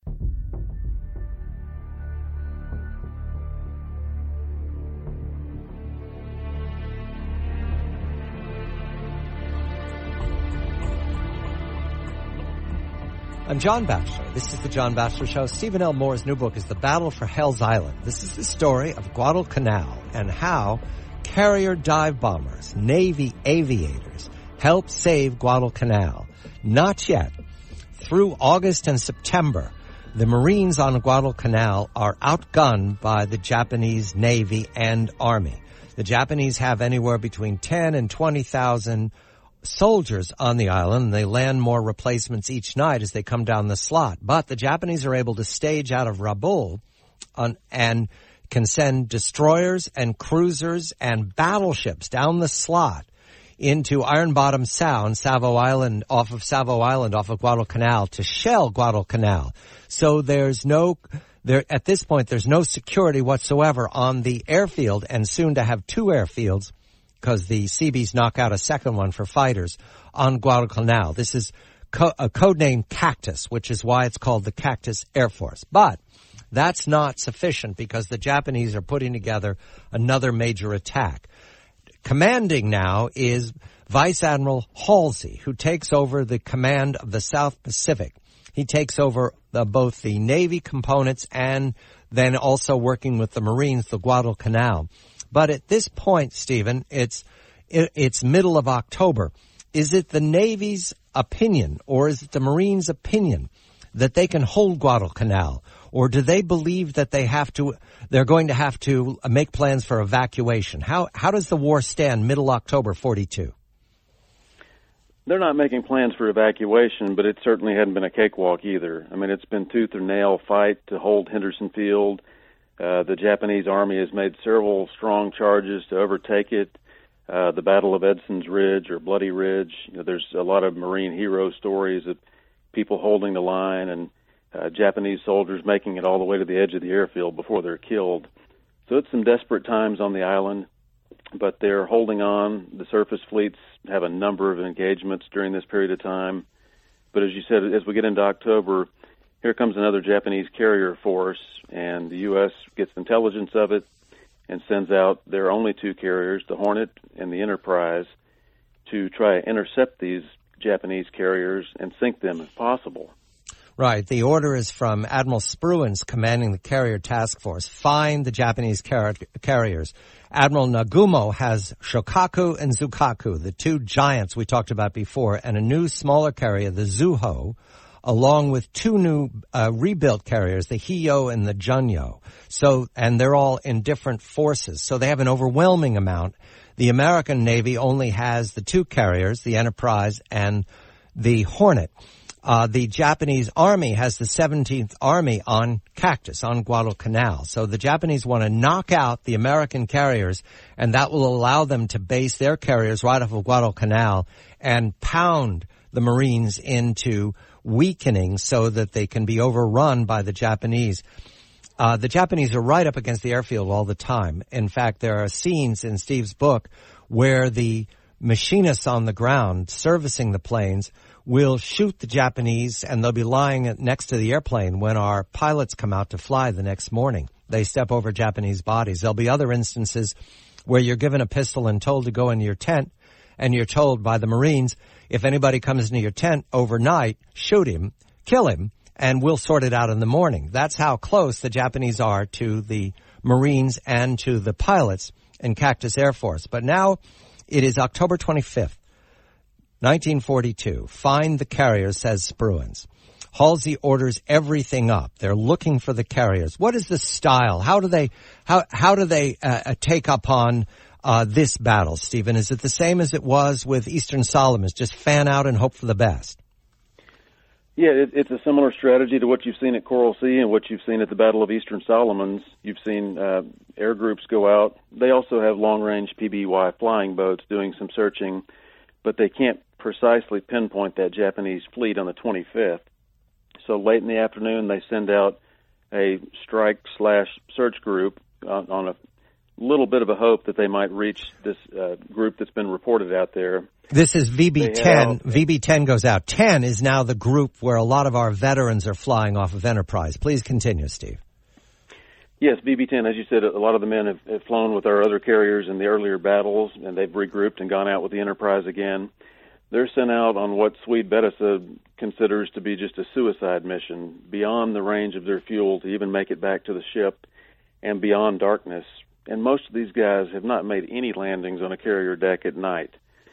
I'm John Batchelor. This is The John Batchelor Show. Stephen L. Moore's new book is The Battle for Hell's Island. This is the story of Guadalcanal and how carrier dive bombers, Navy aviators, helped save Guadalcanal. Not yet. Through August and September, the Marines on Guadalcanal are outgunned by the Japanese Navy and Army. The Japanese have anywhere between ten and twenty thousand soldiers on the island, and they land more replacements each night as they come down the slot. But the Japanese are able to stage out of Rabaul on, and can send destroyers and cruisers and battleships down the slot into Iron Bottom Sound, Savo Island, off of Savo Island, off of Guadalcanal, to shell Guadalcanal. So there's no, there, at this point, there's no security whatsoever on the airfield, and soon to have two airfields, because the Seabees knock out a second one for fighters on Guadalcanal. This is co- a codename Cactus, which is why it's called the Cactus Air Force. But that's not sufficient, because the Japanese are putting together another major attack. Commanding now is Vice Admiral Halsey, who takes over the command of the South Pacific. He takes over the, both the Navy components and then also working with the Marines, the Guadalcanal. But at this point, Stephen, it's it, it's middle of October. Is it the Navy's opinion, or is it the Marines' opinion, that they can hold Guadalcanal? Or do they believe that they have to, they're going to have to make plans for evacuation? How how does the war stand middle October forty-two? They're not making plans for evacuation, but it certainly hadn't been a cakewalk either. I mean, it's been tooth or nail fight to hold Henderson Field. Uh, the Japanese Army has made several strong charges to overtake it. Uh, the Battle of Edson's Ridge or Bloody Ridge, you know, there's a lot of Marine hero stories of people holding the line and uh, Japanese soldiers making it all the way to the edge of the airfield before they're killed. So it's some desperate times on the island, but they're holding on. The surface fleets have a number of engagements during this period of time. But as you said, as we get into October, here comes another Japanese carrier force, and the U S gets intelligence of it and sends out their only two carriers, the Hornet and the Enterprise, to try to intercept these Japanese carriers and sink them if possible. Right. The order is from Admiral Spruance, commanding the carrier task force. Find the Japanese car- carriers. Admiral Nagumo has Shokaku and Zukaku, the two giants we talked about before, and a new smaller carrier, the Zuho, along with two new uh, rebuilt carriers, the Hiyo and the Junyo. So, and they're all in different forces. So they have an overwhelming amount. The American Navy only has the two carriers, the Enterprise and the Hornet. Uh, the Japanese Army has the seventeenth Army on Cactus, on Guadalcanal. So the Japanese want to knock out the American carriers, and that will allow them to base their carriers right off of Guadalcanal and pound the Marines into weakening so that they can be overrun by the Japanese. Uh, the Japanese are right up against the airfield all the time. In fact, there are scenes in Steve's book where the machinists on the ground servicing the planes will shoot the Japanese, and they'll be lying next to the airplane when our pilots come out to fly the next morning. They step over Japanese bodies. There'll be other instances where you're given a pistol and told to go into your tent, and you're told by the Marines, if anybody comes into your tent overnight, shoot him, kill him, and we'll sort it out in the morning. That's how close the Japanese are to the Marines and to the pilots in Cactus Air Force. But now it is October twenty-fifth, nineteen forty-two. Find the carriers, says Spruance. Halsey orders everything up. They're looking for the carriers. What is the style? How do they, how, how do they uh, take up on uh, this battle, Stephen? Is it the same as it was with Eastern Solomons? Just fan out and hope for the best? Yeah, it, it's a similar strategy to what you've seen at Coral Sea and what you've seen at the Battle of Eastern Solomons. You've seen uh, air groups go out. They also have long-range P B Y flying boats doing some searching, but they can't precisely pinpoint that Japanese fleet on the twenty-fifth. So late in the afternoon, they send out a strike slash search group on, on a little bit of a hope that they might reach this uh, group that's been reported out there. This is V B ten. V B ten goes out. ten is now the group where a lot of our veterans are flying off of Enterprise. Please continue, Steve. Yes, V B ten, as you said, a lot of the men have, have flown with our other carriers in the earlier battles, and they've regrouped and gone out with the Enterprise again. They're sent out on what Swede Beddoes considers to be just a suicide mission, beyond the range of their fuel to even make it back to the ship, and beyond darkness. And most of these guys have not made any landings on a carrier deck at night.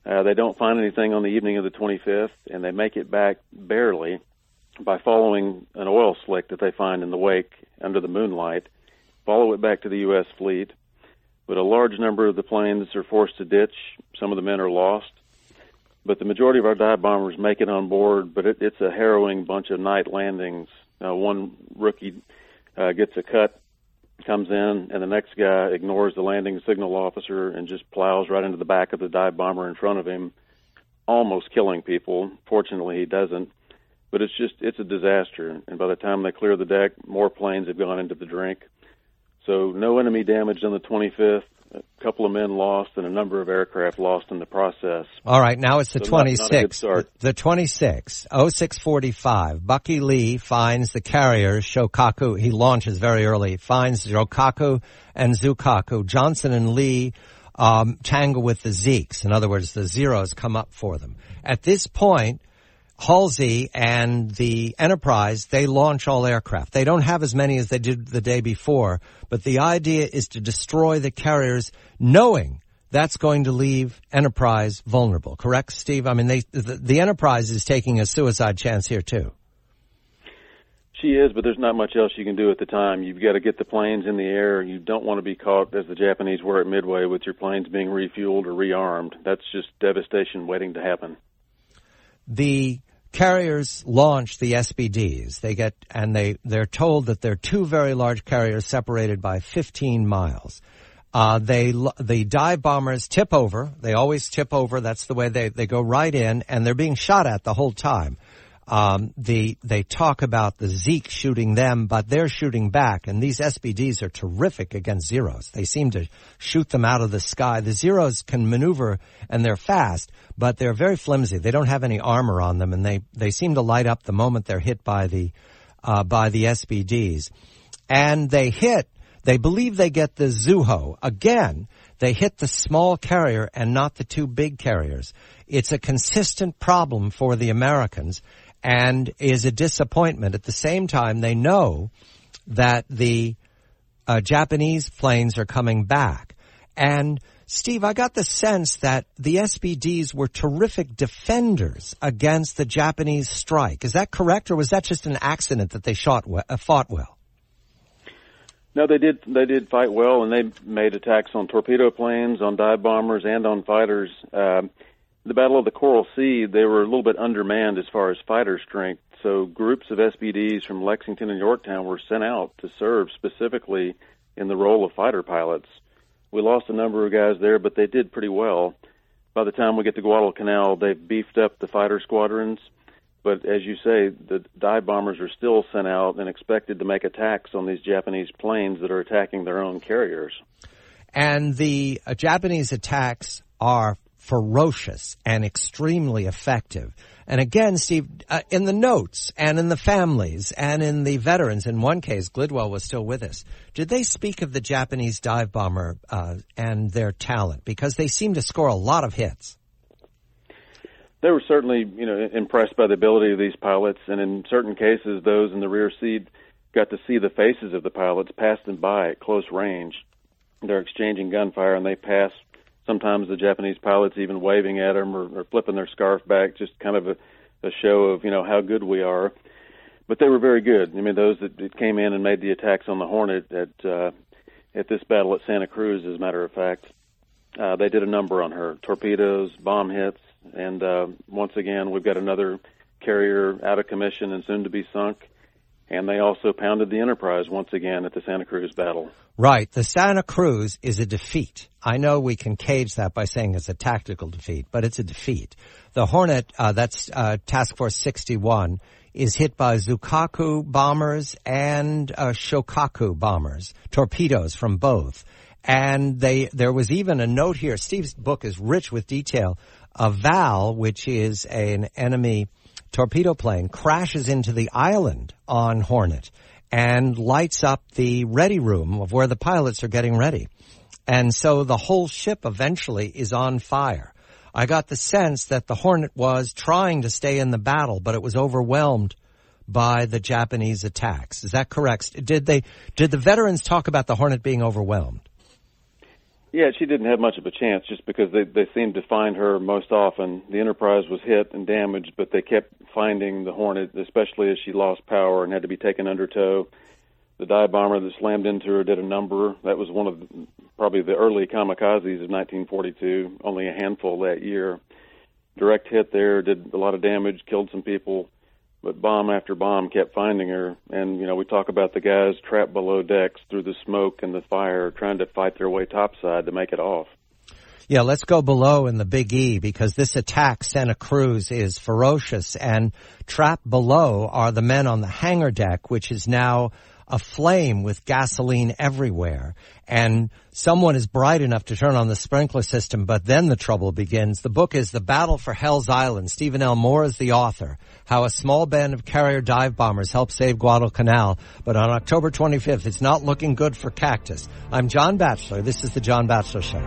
Uh, they don't find anything on the evening of the twenty-fifth, and they make it back barely by following an oil slick that they find in the wake under the moonlight, follow it back to the U S fleet. But a large number of the planes are forced to ditch. Some of the men are lost. But the majority of our dive bombers make it on board, but it, it's a harrowing bunch of night landings. Uh, one rookie uh, gets a cut, comes in, and the next guy ignores the landing signal officer and just plows right into the back of the dive bomber in front of him, almost killing people. Fortunately, he doesn't. But it's just, it's a disaster. And by the time they clear the deck, more planes have gone into the drink. So no enemy damaged on the twenty-fifth, a couple of men lost, and a number of aircraft lost in the process. All right, now it's the so twenty-sixth. Not, not the twenty-sixth, oh six forty-five. Bucky Lee finds the carriers, Shokaku. He launches very early. Finds Shokaku and Zukaku. Johnson and Lee um, tangle with the Zeeks. In other words, the Zeros come up for them. At this point, Halsey and the Enterprise, they launch all aircraft. They don't have as many as they did the day before, but the idea is to destroy the carriers, knowing that's going to leave Enterprise vulnerable. Correct, Steve? I mean, they, the, the Enterprise is taking a suicide chance here, too. She is, but there's not much else you can do at the time. You've got to get the planes in the air. You don't want to be caught, as the Japanese were at Midway, with your planes being refueled or rearmed. That's just devastation waiting to happen. The carriers launch the S B Ds. They get, and they, they're told that they're two very large carriers separated by fifteen miles. Uh, they, the dive bombers tip over. They always tip over. That's the way they, they go right in, and they're being shot at the whole time. Um, the, they talk about the Zeke shooting them, but they're shooting back, and these S B Ds are terrific against Zeros. They seem to shoot them out of the sky. The Zeros can maneuver, and they're fast, but they're very flimsy. They don't have any armor on them, and they, they seem to light up the moment they're hit by the, uh, by the S B Ds. And they hit, they believe they get the Zuho. Again, they hit the small carrier and not the two big carriers. It's a consistent problem for the Americans and is a disappointment. At the same time, they know that the uh, Japanese planes are coming back. And, Steve, I got the sense that the S B Ds were terrific defenders against the Japanese strike. Is that correct, or was that just an accident that they shot we- uh, fought well? No, they did. They did fight well, and they made attacks on torpedo planes, on dive bombers, and on fighters. Uh, the Battle of the Coral Sea, they were a little bit undermanned as far as fighter strength. So groups of S B Ds from Lexington and Yorktown were sent out to serve specifically in the role of fighter pilots. We lost a number of guys there, but they did pretty well. By the time we get to Guadalcanal, they've beefed up the fighter squadrons. But as you say, the dive bombers are still sent out and expected to make attacks on these Japanese planes that are attacking their own carriers. And the uh, Japanese attacks are ferocious and extremely effective. And again, Steve, uh, in the notes and in the families and in the veterans, in one case, Glidwell was still with us. Did they speak of the Japanese dive bomber uh, and their talent? Because they seem to score a lot of hits. They were certainly, you know, impressed by the ability of these pilots, and in certain cases, those in the rear seat got to see the faces of the pilots pass them by at close range. They're exchanging gunfire, and they pass. Sometimes the Japanese pilots even waving at them or, or flipping their scarf back, just kind of a, a show of, you know, how good we are. But they were very good. I mean, those that, that came in and made the attacks on the Hornet at uh, at this battle at Santa Cruz, as a matter of fact, uh, they did a number on her. Torpedoes, bomb hits, and uh, once again, we've got another carrier out of commission and soon to be sunk. And they also pounded the Enterprise once again at the Santa Cruz battle. Right. The Santa Cruz is a defeat. I know we can cage that by saying it's a tactical defeat, but it's a defeat. The Hornet, uh, that's uh, Task Force sixty-one, is hit by Zukaku bombers and uh, Shokaku bombers, torpedoes from both. And they, there was even a note here. Steve's book is rich with detail. A Val, which is an enemy torpedo plane, crashes into the island on Hornet and lights up the ready room of where the pilots are getting ready. And so the whole ship eventually is on fire. I got the sense that the Hornet was trying to stay in the battle, but it was overwhelmed by the Japanese attacks. Is that correct? Did they, did the veterans talk about the Hornet being overwhelmed? Yeah, she didn't have much of a chance just because they, they seemed to find her most often. The Enterprise was hit and damaged, but they kept finding the Hornet, especially as she lost power and had to be taken under tow. The dive bomber that slammed into her did a number. That was one of the, probably the early kamikazes of nineteen forty-two, only a handful that year. Direct hit there, did a lot of damage, killed some people, but bomb after bomb kept finding her. And, you know, we talk about the guys trapped below decks through the smoke and the fire trying to fight their way topside to make it off. Yeah, let's go below in the Big E, because this attack, Santa Cruz, is ferocious, and trapped below are the men on the hangar deck, which is now aflame with gasoline everywhere. And someone is bright enough to turn on the sprinkler system, but then the trouble begins. The book is The Battle for Hell's Island. Stephen L. Moore is the author. How a small band of carrier dive bombers helped save Guadalcanal. But on October twenty-fifth, it's not looking good for Cactus. I'm John Batchelor. This is The John Batchelor Show.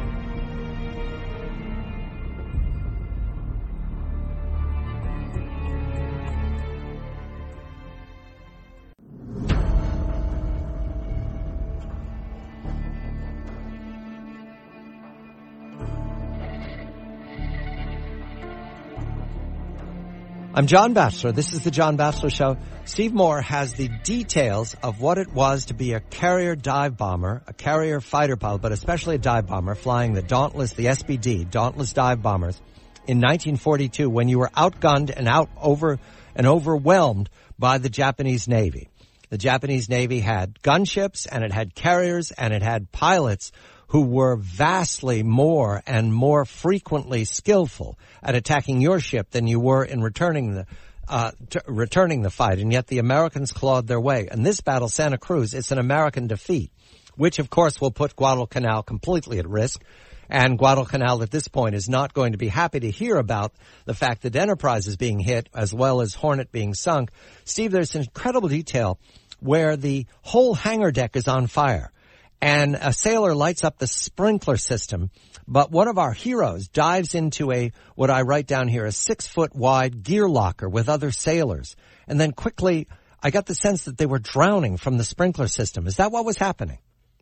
I'm John Batchelor. This is The John Batchelor Show. Steve Moore has the details of what it was to be a carrier dive bomber, a carrier fighter pilot, but especially a dive bomber, flying the Dauntless, the S B D, Dauntless dive bombers, in nineteen forty-two, when you were outgunned and out over and overwhelmed by the Japanese Navy. The Japanese Navy had gunships, and it had carriers, and it had pilots who were vastly more and more frequently skillful at attacking your ship than you were in returning the uh, t- returning the fight. And yet the Americans clawed their way. In this battle, Santa Cruz, it's an American defeat, which of course will put Guadalcanal completely at risk. And Guadalcanal at this point is not going to be happy to hear about the fact that Enterprise is being hit as well as Hornet being sunk. Steve, there's an incredible detail where the whole hangar deck is on fire. And a sailor lights up the sprinkler system, but one of our heroes dives into a, what I write down here, a six-foot wide gear locker with other sailors. And then quickly, I got the sense that they were drowning from the sprinkler system. Is that what was happening?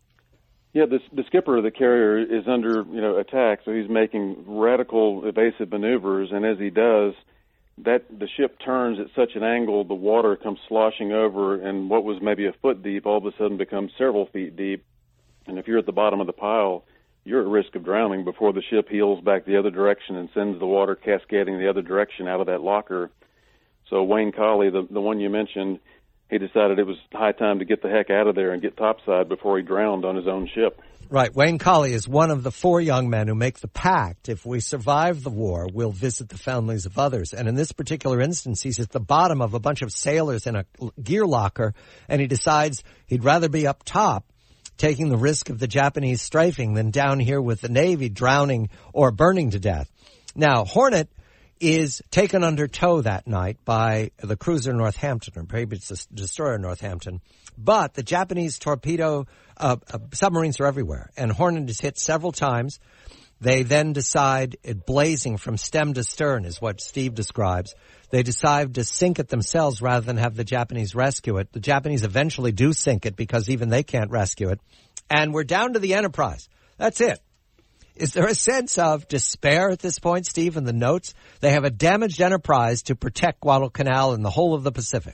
Yeah, the, the skipper of the carrier is under, you know, attack, so he's making radical evasive maneuvers, and as he does, that the ship turns at such an angle, the water comes sloshing over, and what was maybe a foot deep all of a sudden becomes several feet deep. And if you're at the bottom of the pile, you're at risk of drowning before the ship heels back the other direction and sends the water cascading the other direction out of that locker. So Wayne Colley, the, the one you mentioned, he decided it was high time to get the heck out of there and get topside before he drowned on his own ship. Right. Wayne Colley is one of the four young men who make the pact. If we survive the war, we'll visit the families of others. And in this particular instance, he's at the bottom of a bunch of sailors in a gear locker, and he decides he'd rather be up top, taking the risk of the Japanese strafing, than down here with the Navy drowning or burning to death. Now, Hornet is taken under tow that night by the cruiser Northampton, or maybe it's the destroyer Northampton. But the Japanese torpedo uh, uh, submarines are everywhere, and Hornet is hit several times. They then decide, it blazing from stem to stern is what Steve describes. They decide to sink it themselves rather than have the Japanese rescue it. The Japanese eventually do sink it because even they can't rescue it. And we're down to the Enterprise. That's it. Is there a sense of despair at this point, Steve, in the notes? They have a damaged Enterprise to protect Guadalcanal and the whole of the Pacific.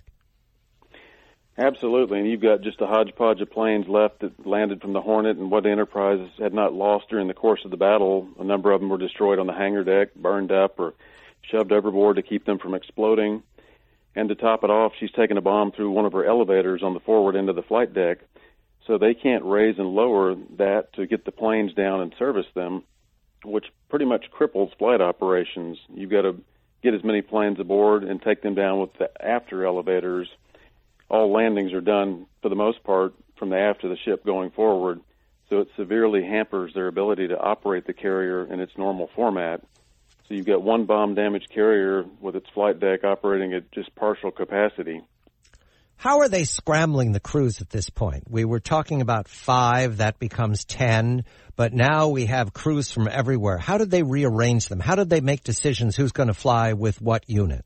Absolutely, and you've got just a hodgepodge of planes left that landed from the Hornet, and what the Enterprise had not lost during the course of the battle. A number of them were destroyed on the hangar deck, burned up, or shoved overboard to keep them from exploding. And to top it off, she's taken a bomb through one of her elevators on the forward end of the flight deck, so they can't raise and lower that to get the planes down and service them, which pretty much cripples flight operations. You've got to get as many planes aboard and take them down with the after elevators. All landings are done, for the most part, from the aft of the ship going forward, so it severely hampers their ability to operate the carrier in its normal format. So you've got one bomb-damaged carrier with its flight deck operating at just partial capacity. How are they scrambling the crews at this point? We were talking about five, that becomes ten, but now we have crews from everywhere. How did they rearrange them? How did they make decisions who's going to fly with what unit?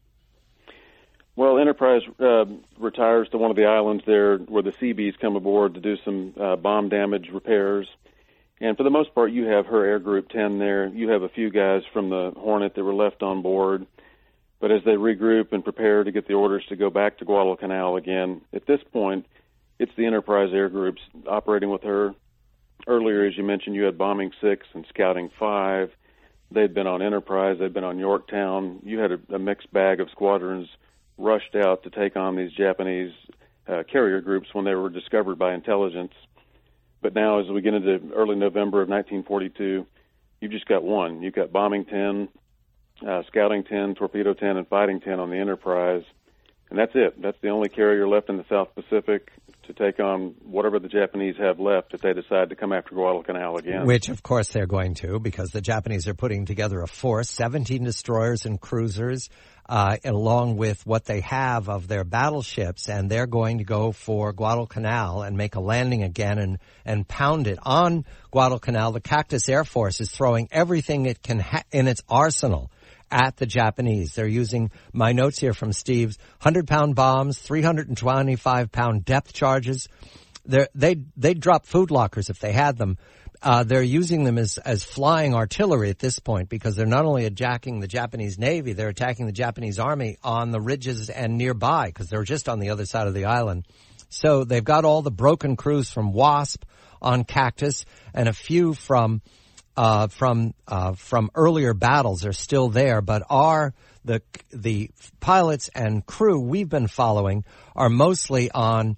Well, Enterprise uh, retires to one of the islands there where the Seabees come aboard to do some uh, bomb damage repairs. And for the most part, you have her Air Group ten there. You have a few guys from the Hornet that were left on board. But as they regroup and prepare to get the orders to go back to Guadalcanal again, at this point, it's the Enterprise Air Groups operating with her. Earlier, as you mentioned, you had Bombing six and Scouting five. They'd been on Enterprise. They'd been on Yorktown. You had a, a mixed bag of squadrons rushed out to take on these Japanese uh, carrier groups when they were discovered by intelligence. But now, as we get into early November of nineteen forty-two, you've just got one. You've got Bombing ten, uh, Scouting ten, Torpedo ten, and Fighting ten on the Enterprise. And that's it. That's the only carrier left in the South Pacific to take on whatever the Japanese have left if they decide to come after Guadalcanal again. Which, of course, they're going to, because the Japanese are putting together a force, seventeen destroyers and cruisers, uh, along with what they have of their battleships, and they're going to go for Guadalcanal and make a landing again and, and pound it on Guadalcanal. The Cactus Air Force is throwing everything it can ha- in its arsenal at the Japanese. They're using, my notes here from Steve's, one hundred pound bombs, three hundred twenty-five pound depth charges. They're, they, they'd drop food lockers if they had them. Uh, they're using them as, as flying artillery at this point, because they're not only attacking the Japanese Navy, they're attacking the Japanese Army on the ridges and nearby, because they're just on the other side of the island. So they've got all the broken crews from WASP on Cactus, and a few from Uh, from uh, from earlier battles are still there, but our the the pilots and crew we've been following are mostly on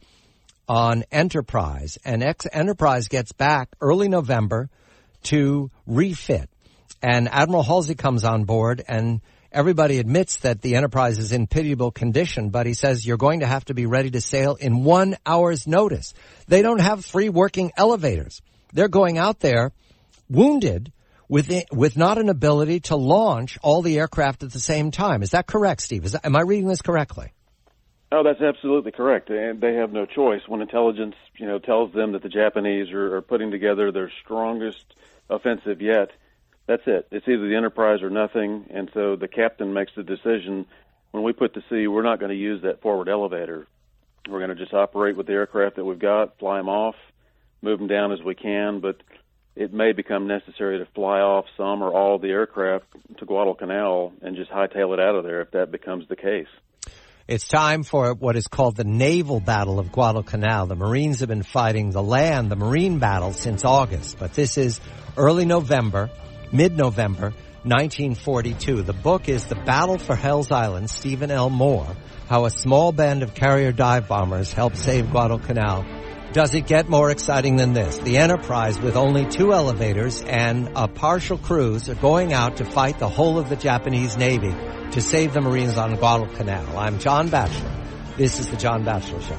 on Enterprise, and X Enterprise gets back early November to refit, and Admiral Halsey comes on board, and everybody admits that the Enterprise is in pitiable condition, but he says you're going to have to be ready to sail in one hour's notice. They don't have three working elevators. They're going out there wounded with with not an ability to launch all the aircraft at the same time. Is that correct, Steve? Is that, am I reading this correctly? Oh, that's absolutely correct. And they have no choice. When intelligence, you know, tells them that the Japanese are, are putting together their strongest offensive yet, that's it. It's either the Enterprise or nothing. And so the captain makes the decision, when we put to sea, we're not going to use that forward elevator. We're going to just operate with the aircraft that we've got, fly them off, move them down as we can, but it may become necessary to fly off some or all of the aircraft to Guadalcanal and just hightail it out of there if that becomes the case. It's time for what is called the Naval Battle of Guadalcanal. The Marines have been fighting the land, the Marine battle, since August, but this is early November, mid-November, nineteen forty-two. The book is The Battle for Hell's Island, Stephen L. Moore, How a Small Band of Carrier Dive Bombers Helped Save Guadalcanal. Does it get more exciting than this? The Enterprise, with only two elevators and a partial cruise, are going out to fight the whole of the Japanese Navy to save the Marines on Guadalcanal. I'm John Batchelor. This is the John Batchelor Show.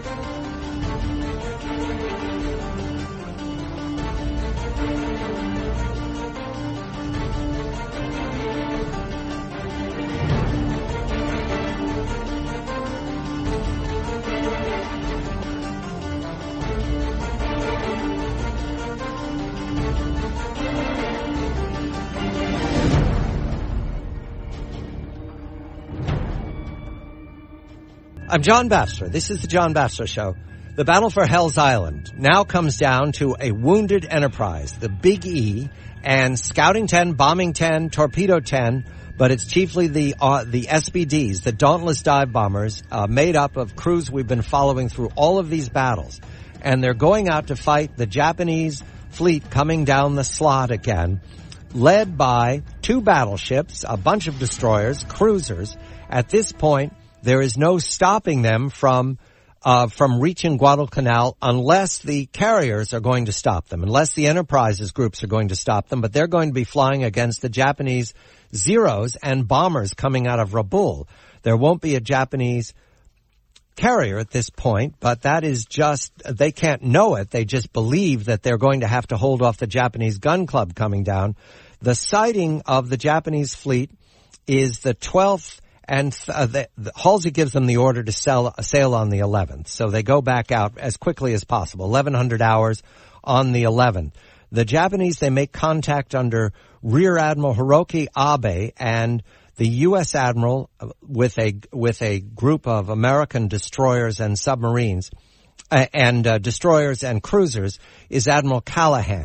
I'm John Batchelor. This is the John Batchelor Show. The battle for Hell's Island now comes down to a wounded Enterprise, the Big E, and Scouting ten, Bombing ten, Torpedo ten, but it's chiefly the uh, the S B Ds, the Dauntless Dive Bombers, uh, made up of crews we've been following through all of these battles. And they're going out to fight the Japanese fleet coming down the slot again, led by two battleships, a bunch of destroyers, cruisers. At this point, there is no stopping them from uh from reaching Guadalcanal unless the carriers are going to stop them, unless the Enterprises groups are going to stop them, but they're going to be flying against the Japanese Zeros and bombers coming out of Rabaul. There won't be a Japanese carrier at this point, but that is just, they can't know it. They just believe that they're going to have to hold off the Japanese gun club coming down. The sighting of the Japanese fleet is the twelfth, and uh, the, the, Halsey gives them the order to sail, sail on the eleventh. So they go back out as quickly as possible, eleven hundred hours on the eleventh. The Japanese, they make contact under Rear Admiral Hiroki Abe and the U S Admiral with a with a group of American destroyers and submarines uh, and uh, destroyers and cruisers is Admiral Callahan.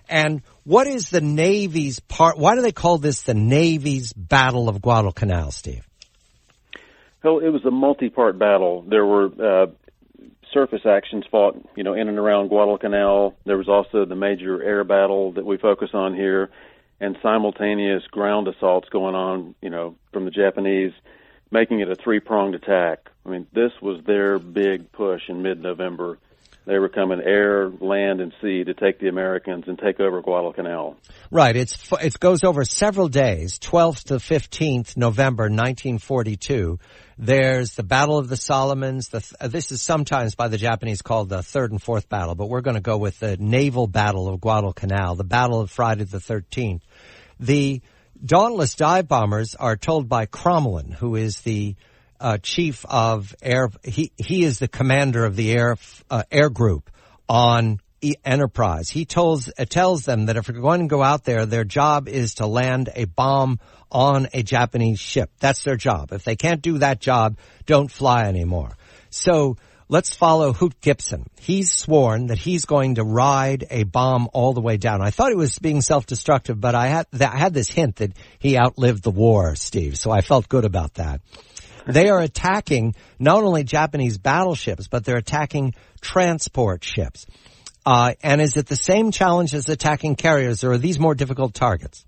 And what is the Navy's part? Why do they call this the Navy's Battle of Guadalcanal, Steve? Well, it was a multi-part battle. There were uh, surface actions fought, you know, in and around Guadalcanal. There was also the major air battle that we focus on here, and simultaneous ground assaults going on, you know, from the Japanese, making it a three-pronged attack. I mean, this was their big push in mid-November. They were coming air, land, and sea to take the Americans and take over Guadalcanal. Right. It's it goes over several days, twelfth to fifteenth November nineteen forty-two. There's the Battle of the Solomons. The, uh, this is sometimes by the Japanese called the third and fourth battle, but we're going to go with the Naval Battle of Guadalcanal, the Battle of Friday the thirteenth. The Dauntless dive bombers are told by Crommelin, who is the uh, chief of air. He he is the commander of the air uh, air group on e- Enterprise. He tells uh, tells them that if they're going to go out there, their job is to land a bomb on a Japanese ship. That's their job. If they can't do that job, don't fly anymore. So let's follow Hoot Gibson. He's sworn that he's going to ride a bomb all the way down. I thought he was being self-destructive, but I had I had this hint that he outlived the war, Steve, so I felt good about that. They are attacking not only Japanese battleships, but they're attacking transport ships. Uh, and is it the same challenge as attacking carriers, or are these more difficult targets?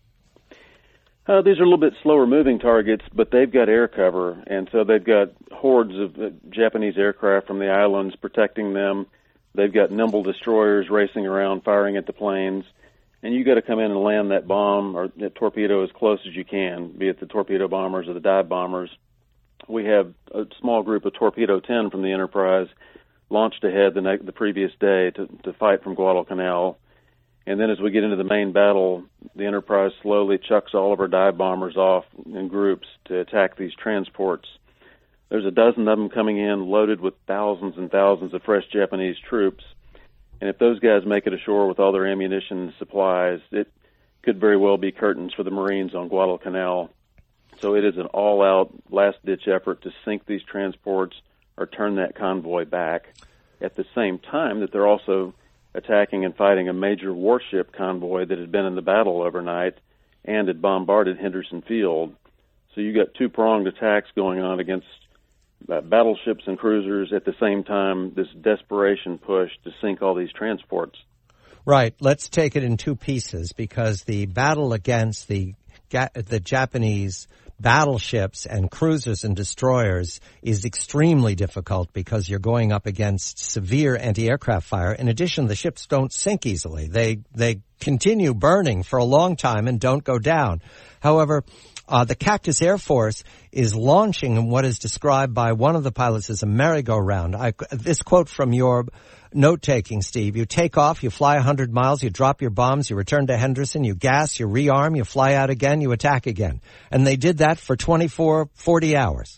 Uh, these are a little bit slower moving targets, but they've got air cover, and so they've got hordes of uh, Japanese aircraft from the islands protecting them. They've got nimble destroyers racing around, firing at the planes, and you got to come in and land that bomb or that torpedo as close as you can, be it the torpedo bombers or the dive bombers. We have a small group of Torpedo ten from the Enterprise launched ahead the, ne- the previous day to, to fight from Guadalcanal. And then as we get into the main battle, the Enterprise slowly chucks all of our dive bombers off in groups to attack these transports. There's a dozen of them coming in loaded with thousands and thousands of fresh Japanese troops. And if those guys make it ashore with all their ammunition and supplies, it could very well be curtains for the Marines on Guadalcanal. So it is an all-out, last-ditch effort to sink these transports or turn that convoy back at the same time that they're also attacking and fighting a major warship convoy that had been in the battle overnight and had bombarded Henderson Field. So you got two-pronged attacks going on against uh, battleships and cruisers at the same time, this desperation push to sink all these transports. Right. Let's take it in two pieces, because the battle against the the Japanese battleships and cruisers and destroyers is extremely difficult because you're going up against severe anti-aircraft fire. In addition, the ships don't sink easily. They they continue burning for a long time and don't go down. However, uh, the Cactus Air Force is launching what is described by one of the pilots as a merry-go-round. I, this quote from your note-taking, Steve: you take off, you fly one hundred miles, you drop your bombs, you return to Henderson, you gas, you rearm, you fly out again, you attack again. And they did that for twenty-four, forty hours.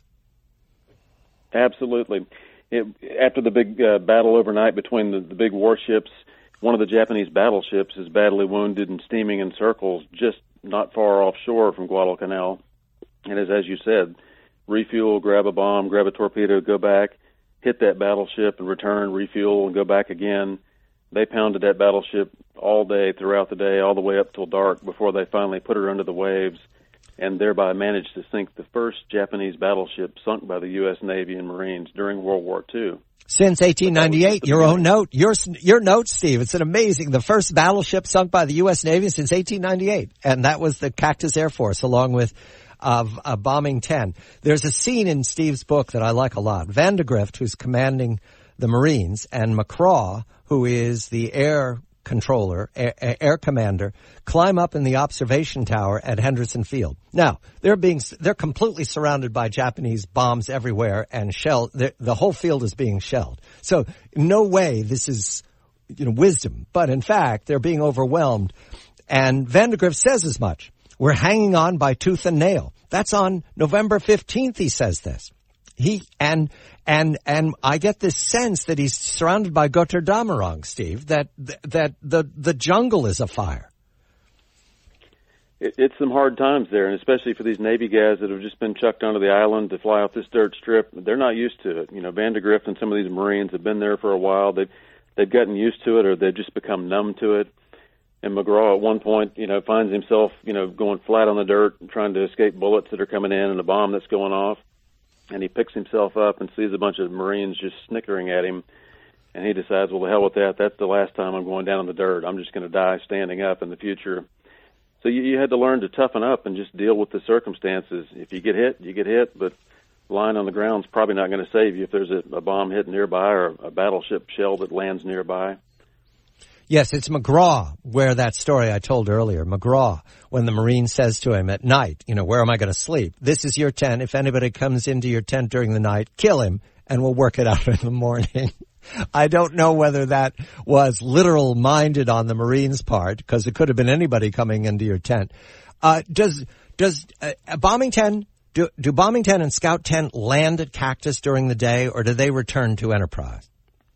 Absolutely. It, after the big uh, battle overnight between the, the big warships, one of the Japanese battleships is badly wounded and steaming in circles just not far offshore from Guadalcanal. And as, as you said, refuel, grab a bomb, grab a torpedo, go back, hit that battleship and return, refuel, and go back again. They pounded that battleship all day, throughout the day, all the way up till dark before they finally put her under the waves and thereby managed to sink the first Japanese battleship sunk by the U S Navy and Marines during World War Two. Since eighteen ninety-eight, your own note, your your note, Steve. It's an amazing, the first battleship sunk by the U S Navy since eighteen ninety-eight, and that was the Cactus Air Force, along with of uh, Bombing ten. There's a scene in Steve's book that I like a lot. Vandegrift, who's commanding the Marines, and McCraw, who is the air controller, air, air commander, climb up in the observation tower at Henderson Field. Now, they're being, they're completely surrounded by Japanese bombs everywhere, and shell, the, the whole field is being shelled. So, in no way this is, you know, wisdom, but in fact, they're being overwhelmed. And Vandegrift says as much. We're hanging on by tooth and nail. That's on November fifteenth, he says this. He, and, and, and I get this sense that he's surrounded by Götterdämmerung, Steve, that, that the, the jungle is afire. It, it's some hard times there, and especially for these Navy guys that have just been chucked onto the island to fly off this dirt strip. They're not used to it. You know, Vandegrift and some of these Marines have been there for a while. They've, they've gotten used to it, or they've just become numb to it. And McGraw at one point, you know, finds himself, you know, going flat on the dirt, trying to escape bullets that are coming in and a bomb that's going off. And he picks himself up and sees a bunch of Marines just snickering at him. And he decides, well, the hell with that. That's the last time I'm going down in the dirt. I'm just going to die standing up in the future. So you, you had to learn to toughen up and just deal with the circumstances. If you get hit, you get hit, but lying on the ground is probably not going to save you if there's a, a bomb hit nearby or a battleship shell that lands nearby. Yes, it's McGraw, where that story I told earlier, McGraw, when the Marine says to him at night, you know, where am I going to sleep? This is your tent. If anybody comes into your tent during the night, kill him, and we'll work it out in the morning. I don't know whether that was literal-minded on the Marines' part, because it could have been anybody coming into your tent. Uh, does does uh, Bombing ten, do, do Bombing ten and Scout ten land at Cactus during the day, or do they return to Enterprise?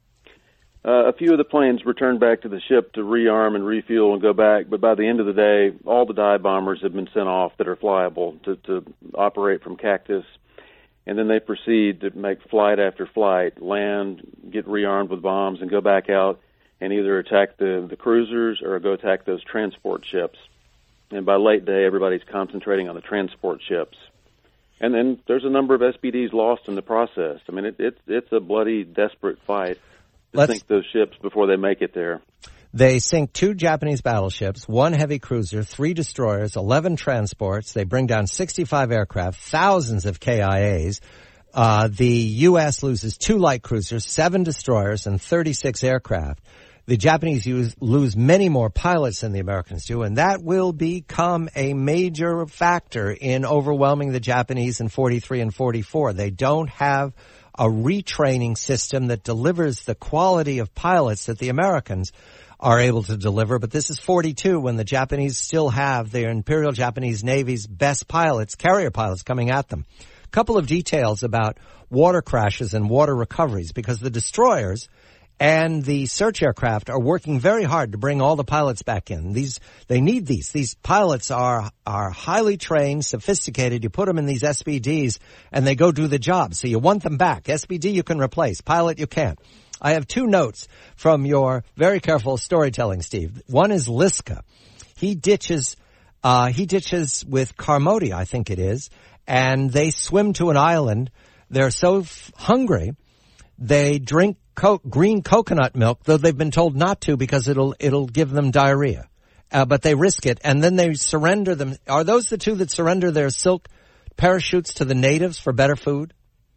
Uh, a few of the planes returned back to the ship to rearm and refuel and go back, but by the end of the day, all the dive bombers have been sent off that are flyable to, to operate from Cactus, and then they proceed to make flight after flight, land, get rearmed with bombs, and go back out and either attack the, the cruisers or go attack those transport ships. And by late day, everybody's concentrating on the transport ships. And then there's a number of S P Ds lost in the process. I mean, it, it, it's a bloody, desperate fight to Let's, sink those ships before they make it there. They sink two Japanese battleships, one heavy cruiser, three destroyers, eleven transports. They bring down sixty-five aircraft, thousands of K I As. Uh, the U S loses two light cruisers, seven destroyers, and thirty-six aircraft. The Japanese use, lose many more pilots than the Americans do, and that will become a major factor in overwhelming the Japanese in forty-three and forty-four. They don't have a retraining system that delivers the quality of pilots that the Americans are able to deliver. But this is forty-two, when the Japanese still have their Imperial Japanese Navy's best pilots, carrier pilots, coming at them. A couple of details about water crashes and water recoveries, because the destroyers and the search aircraft are working very hard to bring all the pilots back in. These, they need these. These pilots are, are highly trained, sophisticated. You put them in these S P Ds and they go do the job. So you want them back. S P D you can replace. Pilot you can't. I have two notes from your very careful storytelling, Steve. One is Liska. He ditches, uh, he ditches with Carmody, I think it is, and they swim to an island. They're so f- hungry, they drink Co- green coconut milk, though they've been told not to because it'll it'll give them diarrhea. Uh, but they risk it, and then they surrender them. Are those the two that surrender their silk parachutes to the natives for better food?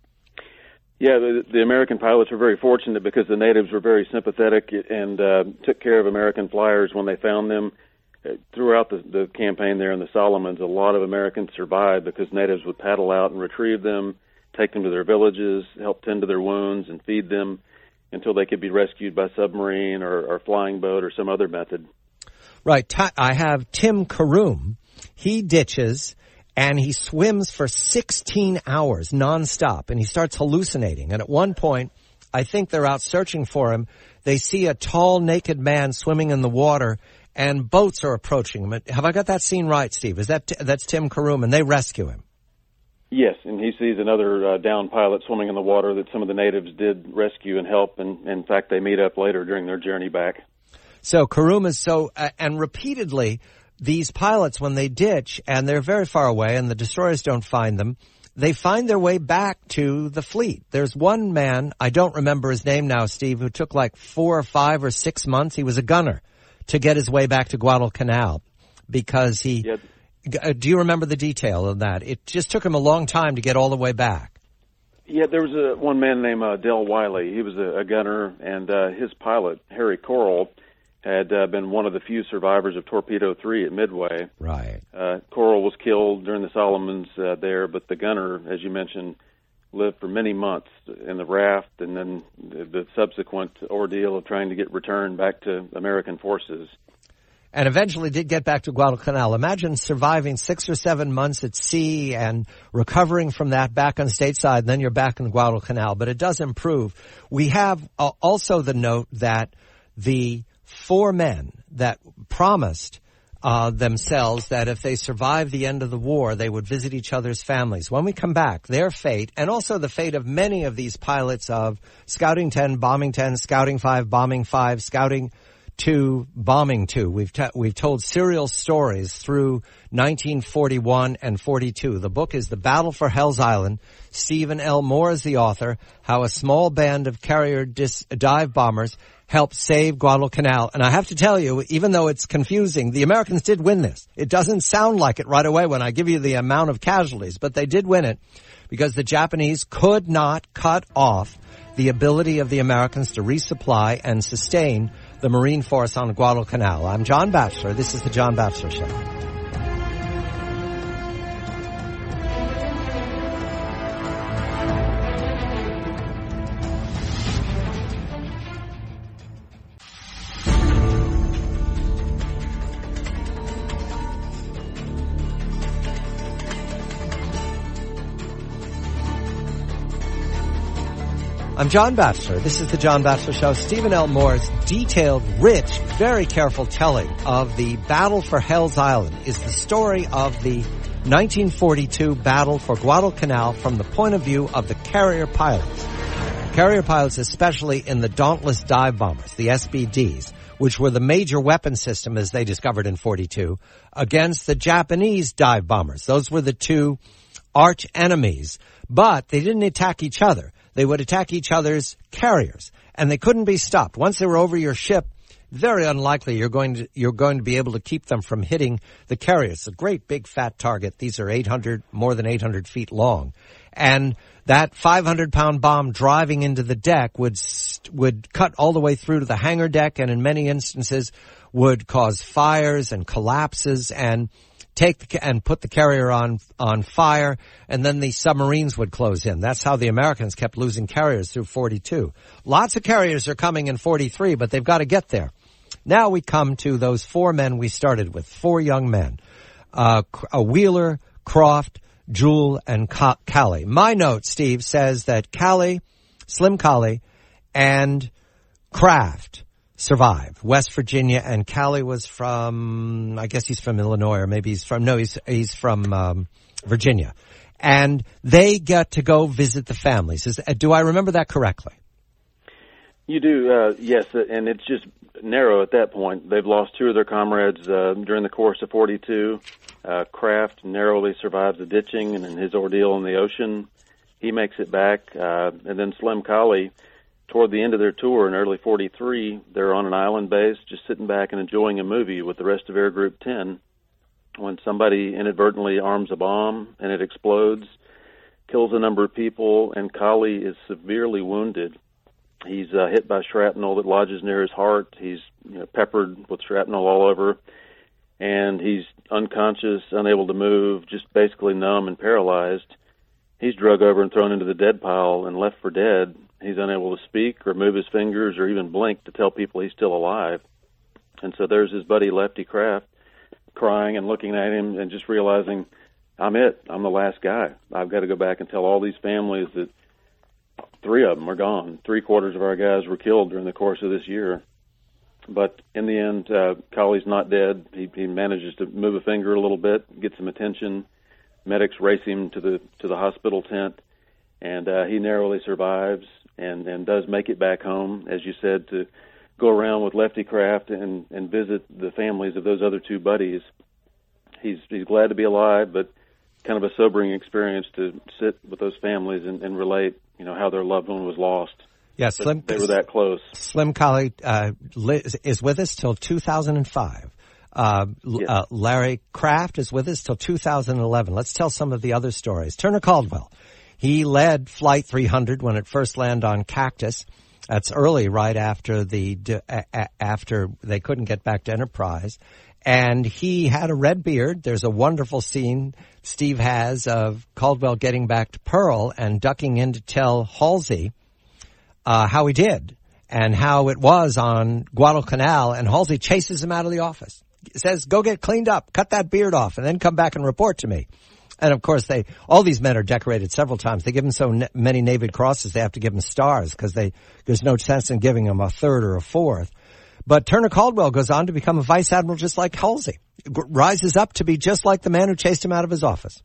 Yeah, the, the American pilots were very fortunate because the natives were very sympathetic and uh, took care of American flyers when they found them. Uh, throughout the, the campaign there in the Solomons, a lot of Americans survived because natives would paddle out and retrieve them, take them to their villages, help tend to their wounds, and feed them until they could be rescued by submarine or, or flying boat or some other method. Right. I have Tim Karoom. He ditches and he swims for sixteen hours nonstop, and he starts hallucinating. And at one point, I think they're out searching for him. They see a tall, naked man swimming in the water, and boats are approaching him. Have I got that scene right, Steve? Is that that's Tim Karoom, and they rescue him? Yes, and he sees another uh, downed pilot swimming in the water that some of the natives did rescue and help, and in fact, they meet up later during their journey back. So Karoom is so, uh, and repeatedly, these pilots, when they ditch, and they're very far away, and the destroyers don't find them, they find their way back to the fleet. There's one man, I don't remember his name now, Steve, who took like four or five or six months, he was a gunner, to get his way back to Guadalcanal, because he... Yeah. Do you remember the detail of that? It just took him a long time to get all the way back. Yeah, there was a one man named uh, Del Wiley. He was a, a gunner, and uh, his pilot, Harry Coral, had uh, been one of the few survivors of Torpedo three at Midway. Right. Uh, Coral was killed during the Solomons uh, there, but the gunner, as you mentioned, lived for many months in the raft, and then the, the subsequent ordeal of trying to get returned back to American forces. And eventually did get back to Guadalcanal. Imagine surviving six or seven months at sea and recovering from that back on stateside, and then you're back in Guadalcanal. But it does improve. We have uh, also the note that the four men that promised uh, themselves that if they survived the end of the war, they would visit each other's families. When we come back, their fate, and also the fate of many of these pilots of Scouting ten, Bombing ten, Scouting five, Bombing five, Scouting to bombing to. We've t- we've told serial stories through nineteen forty-one and forty-two. The book is The Battle for Hell's Island. Stephen L. Moore is the author. How a small band of carrier dis- dive bombers helped save Guadalcanal. And I have to tell you, even though it's confusing, the Americans did win this. It doesn't sound like it right away when I give you the amount of casualties, but they did win it because the Japanese could not cut off the ability of the Americans to resupply and sustain the Marine force on Guadalcanal. I'm John Batchelor. This is the John Batchelor Show. I'm John Batchelor. This is the John Batchelor Show. Stephen L. Moore's detailed, rich, very careful telling of the Battle for Hell's Island is the story of the nineteen forty-two Battle for Guadalcanal from the point of view of the carrier pilots. Carrier pilots, especially in the Dauntless dive bombers, the S B Ds, which were the major weapon system, as they discovered in forty-two, against the Japanese dive bombers. Those were the two arch enemies, but they didn't attack each other. They would attack each other's carriers, and they couldn't be stopped. Once they were over your ship, very unlikely you're going to you're going to be able to keep them from hitting the carriers. It's a great big fat target. These are eight hundred, more than eight hundred feet long, and that five hundred pound bomb driving into the deck would would cut all the way through to the hangar deck, and in many instances would cause fires and collapses and take the, and put the carrier on, on fire, and then the submarines would close in. That's how the Americans kept losing carriers through forty-two. Lots of carriers are coming in forty-three, but they've got to get there. Now we come to those four men we started with, four young men. Uh, a Wheeler, Croft, Jewell, and Calley. My note, Steve, says that Calley, Slim Calley, and Kraft survived. West Virginia, and Calley was from, I guess he's from Illinois, or maybe he's from, no, he's, he's from, um, Virginia. And they get to go visit the families. Is, do I remember that correctly? You do, uh, yes, and it's just narrow at that point. They've lost two of their comrades, uh, during the course of forty-two. Uh, Kraft narrowly survives the ditching and his ordeal in the ocean. He makes it back, uh, and then Slim Calley, toward the end of their tour in early forty-three, they're on an island base just sitting back and enjoying a movie with the rest of Air Group ten when somebody inadvertently arms a bomb and it explodes, kills a number of people, and Calley is severely wounded. He's uh, hit by shrapnel that lodges near his heart. He's you know, peppered with shrapnel all over, and he's unconscious, unable to move, just basically numb and paralyzed. He's drug over and thrown into the dead pile and left for dead. He's unable to speak or move his fingers or even blink to tell people he's still alive. And so there's his buddy Lefty Kraft crying and looking at him and just realizing, I'm it. I'm the last guy. I've got to go back and tell all these families that three of them are gone. Three quarters of our guys were killed during the course of this year. But in the end, uh, Calley's not dead. He, he manages to move a finger a little bit, get some attention. Medics race him to the to the hospital tent, and uh, he narrowly survives and, and does make it back home, as you said, to go around with Lefty Kraft and, and visit the families of those other two buddies. He's he's glad to be alive, but kind of a sobering experience to sit with those families and, and relate, you know, how their loved one was lost. Yes, yeah, Slim, they were that close. Slim Calley uh, is with us till two thousand five. Uh, yes. uh, Larry Kraft is with us till two thousand eleven. Let's tell some of the other stories. Turner Caldwell, he led Flight three hundred when it first landed on Cactus. That's early, right after the uh, after they couldn't get back to Enterprise. And he had a red beard. There's a wonderful scene Steve has of Caldwell getting back to Pearl and ducking in to tell Halsey uh, how he did and how it was on Guadalcanal. And Halsey chases him out of the office. Says, go get cleaned up, cut that beard off, and then come back and report to me. And, of course, they all these men are decorated several times. They give them so ne- many Navy Crosses, they have to give them stars because they there's no sense in giving them a third or a fourth. But Turner Caldwell goes on to become a vice admiral just like Halsey, G- rises up to be just like the man who chased him out of his office.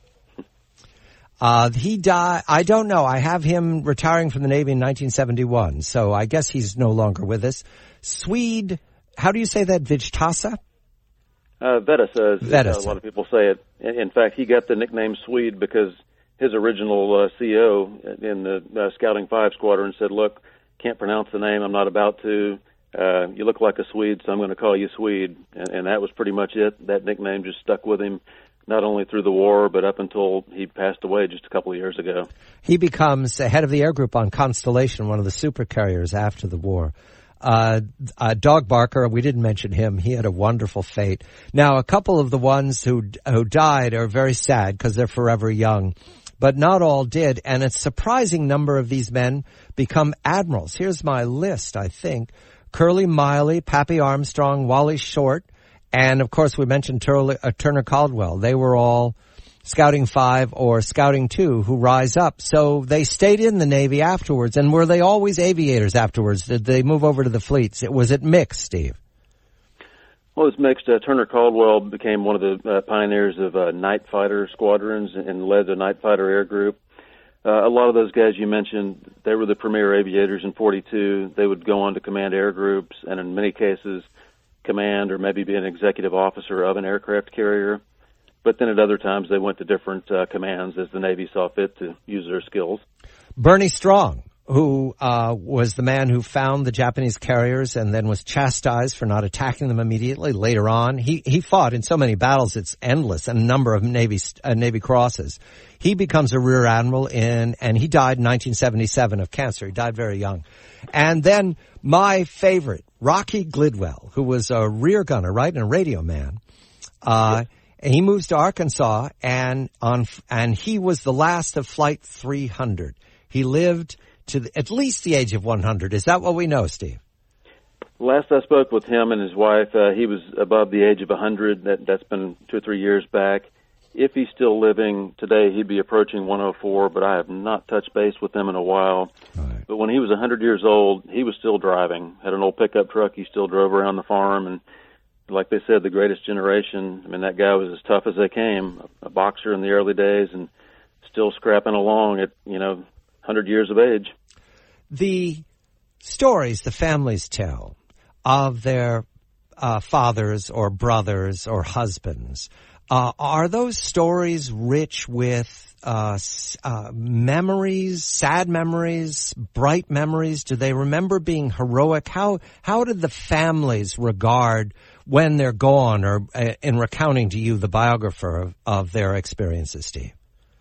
Uh, he died, I don't know, I have him retiring from the Navy in nineteen seventy-one, so I guess he's no longer with us. Swede how do you say that? Vijtasa? Uh, Vedasa, as Vedasa. a lot of people say it. In, in fact, he got the nickname Swede because his original uh, C O in the uh, Scouting five Squadron said, look, can't pronounce the name, I'm not about to. Uh, you look like a Swede, so I'm going to call you Swede. And, and that was pretty much it. That nickname just stuck with him, not only through the war, but up until he passed away just a couple of years ago. He becomes head of the air group on Constellation, one of the super carriers after the war. Uh, uh, Dog Barker, we didn't mention him. He had a wonderful fate. Now, a couple of the ones who who died are very sad because they're forever young, but not all did. And a surprising number of these men become admirals. Here's my list, I think. Curly Miley, Pappy Armstrong, Wally Short, and of course we mentioned Turley, uh, Turner Caldwell. They were all Scouting five or Scouting two who rise up. So they stayed in the Navy afterwards. And were they always aviators afterwards? Did they move over to the fleets? Was it mixed, Steve? Well, it's mixed. Uh, Turner Caldwell became one of the uh, pioneers of uh, night fighter squadrons and led the night fighter air group. Uh, a lot of those guys you mentioned, they were the premier aviators in forty-two. They would go on to command air groups and in many cases command or maybe be an executive officer of an aircraft carrier. But then at other times they went to different uh, commands as the Navy saw fit to use their skills. Bernie Strong, who uh, was the man who found the Japanese carriers and then was chastised for not attacking them immediately later on. He he fought in so many battles, it's endless, and a number of Navy uh, Navy crosses. He becomes a rear admiral in, and he died in nineteen seventy-seven of cancer. He died very young. And then my favorite, Rocky Glidwell, who was a rear gunner, right, and a radio man. Uh, and he moves to Arkansas, and on and he was the last of Flight three hundred. He lived to the, at least the age of one hundred. Is that what we know, Steve? Last I spoke with him and his wife, uh, he was above the age of one hundred. That, that's been two or three years back. If he's still living today, he'd be approaching one oh four, but I have not touched base with him in a while. Right. But when he was one hundred years old, he was still driving. Had an old pickup truck. He still drove around the farm. And like they said, the greatest generation. I mean, that guy was as tough as they came, a boxer in the early days and still scrapping along at, you know, one hundred years of age. The stories the families tell of their uh, fathers or brothers or husbands, uh, are those stories rich with uh, uh, memories, sad memories, bright memories? Do they remember being heroic? How how did the families regard when they're gone, or uh, in recounting to you, the biographer, of, of their experiences, Steve?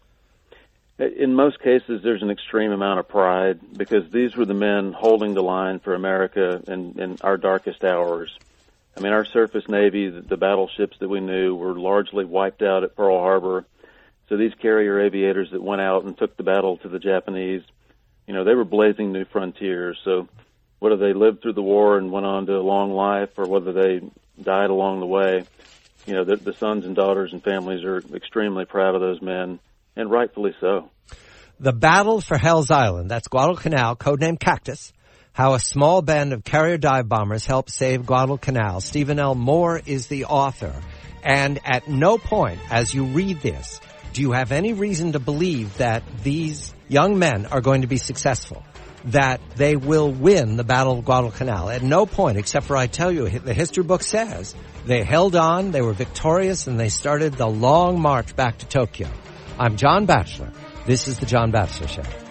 In most cases, there's an extreme amount of pride because these were the men holding the line for America in, in our darkest hours. I mean, our surface Navy, the, the battleships that we knew, were largely wiped out at Pearl Harbor. So these carrier aviators that went out and took the battle to the Japanese, you know, they were blazing new frontiers. So whether they lived through the war and went on to a long life or whether they died along the way, you know, the, the sons and daughters and families are extremely proud of those men. And rightfully so. The Battle for Hell's Island, that's Guadalcanal, codenamed Cactus, how a small band of carrier dive bombers helped save Guadalcanal. Stephen L. Moore is the author. And at no point, as you read this, do you have any reason to believe that these young men are going to be successful, that they will win the Battle of Guadalcanal. At no point, except for I tell you, the history book says they held on, they were victorious, and they started the long march back to Tokyo. I'm John Batchelor. This is The John Batchelor Show.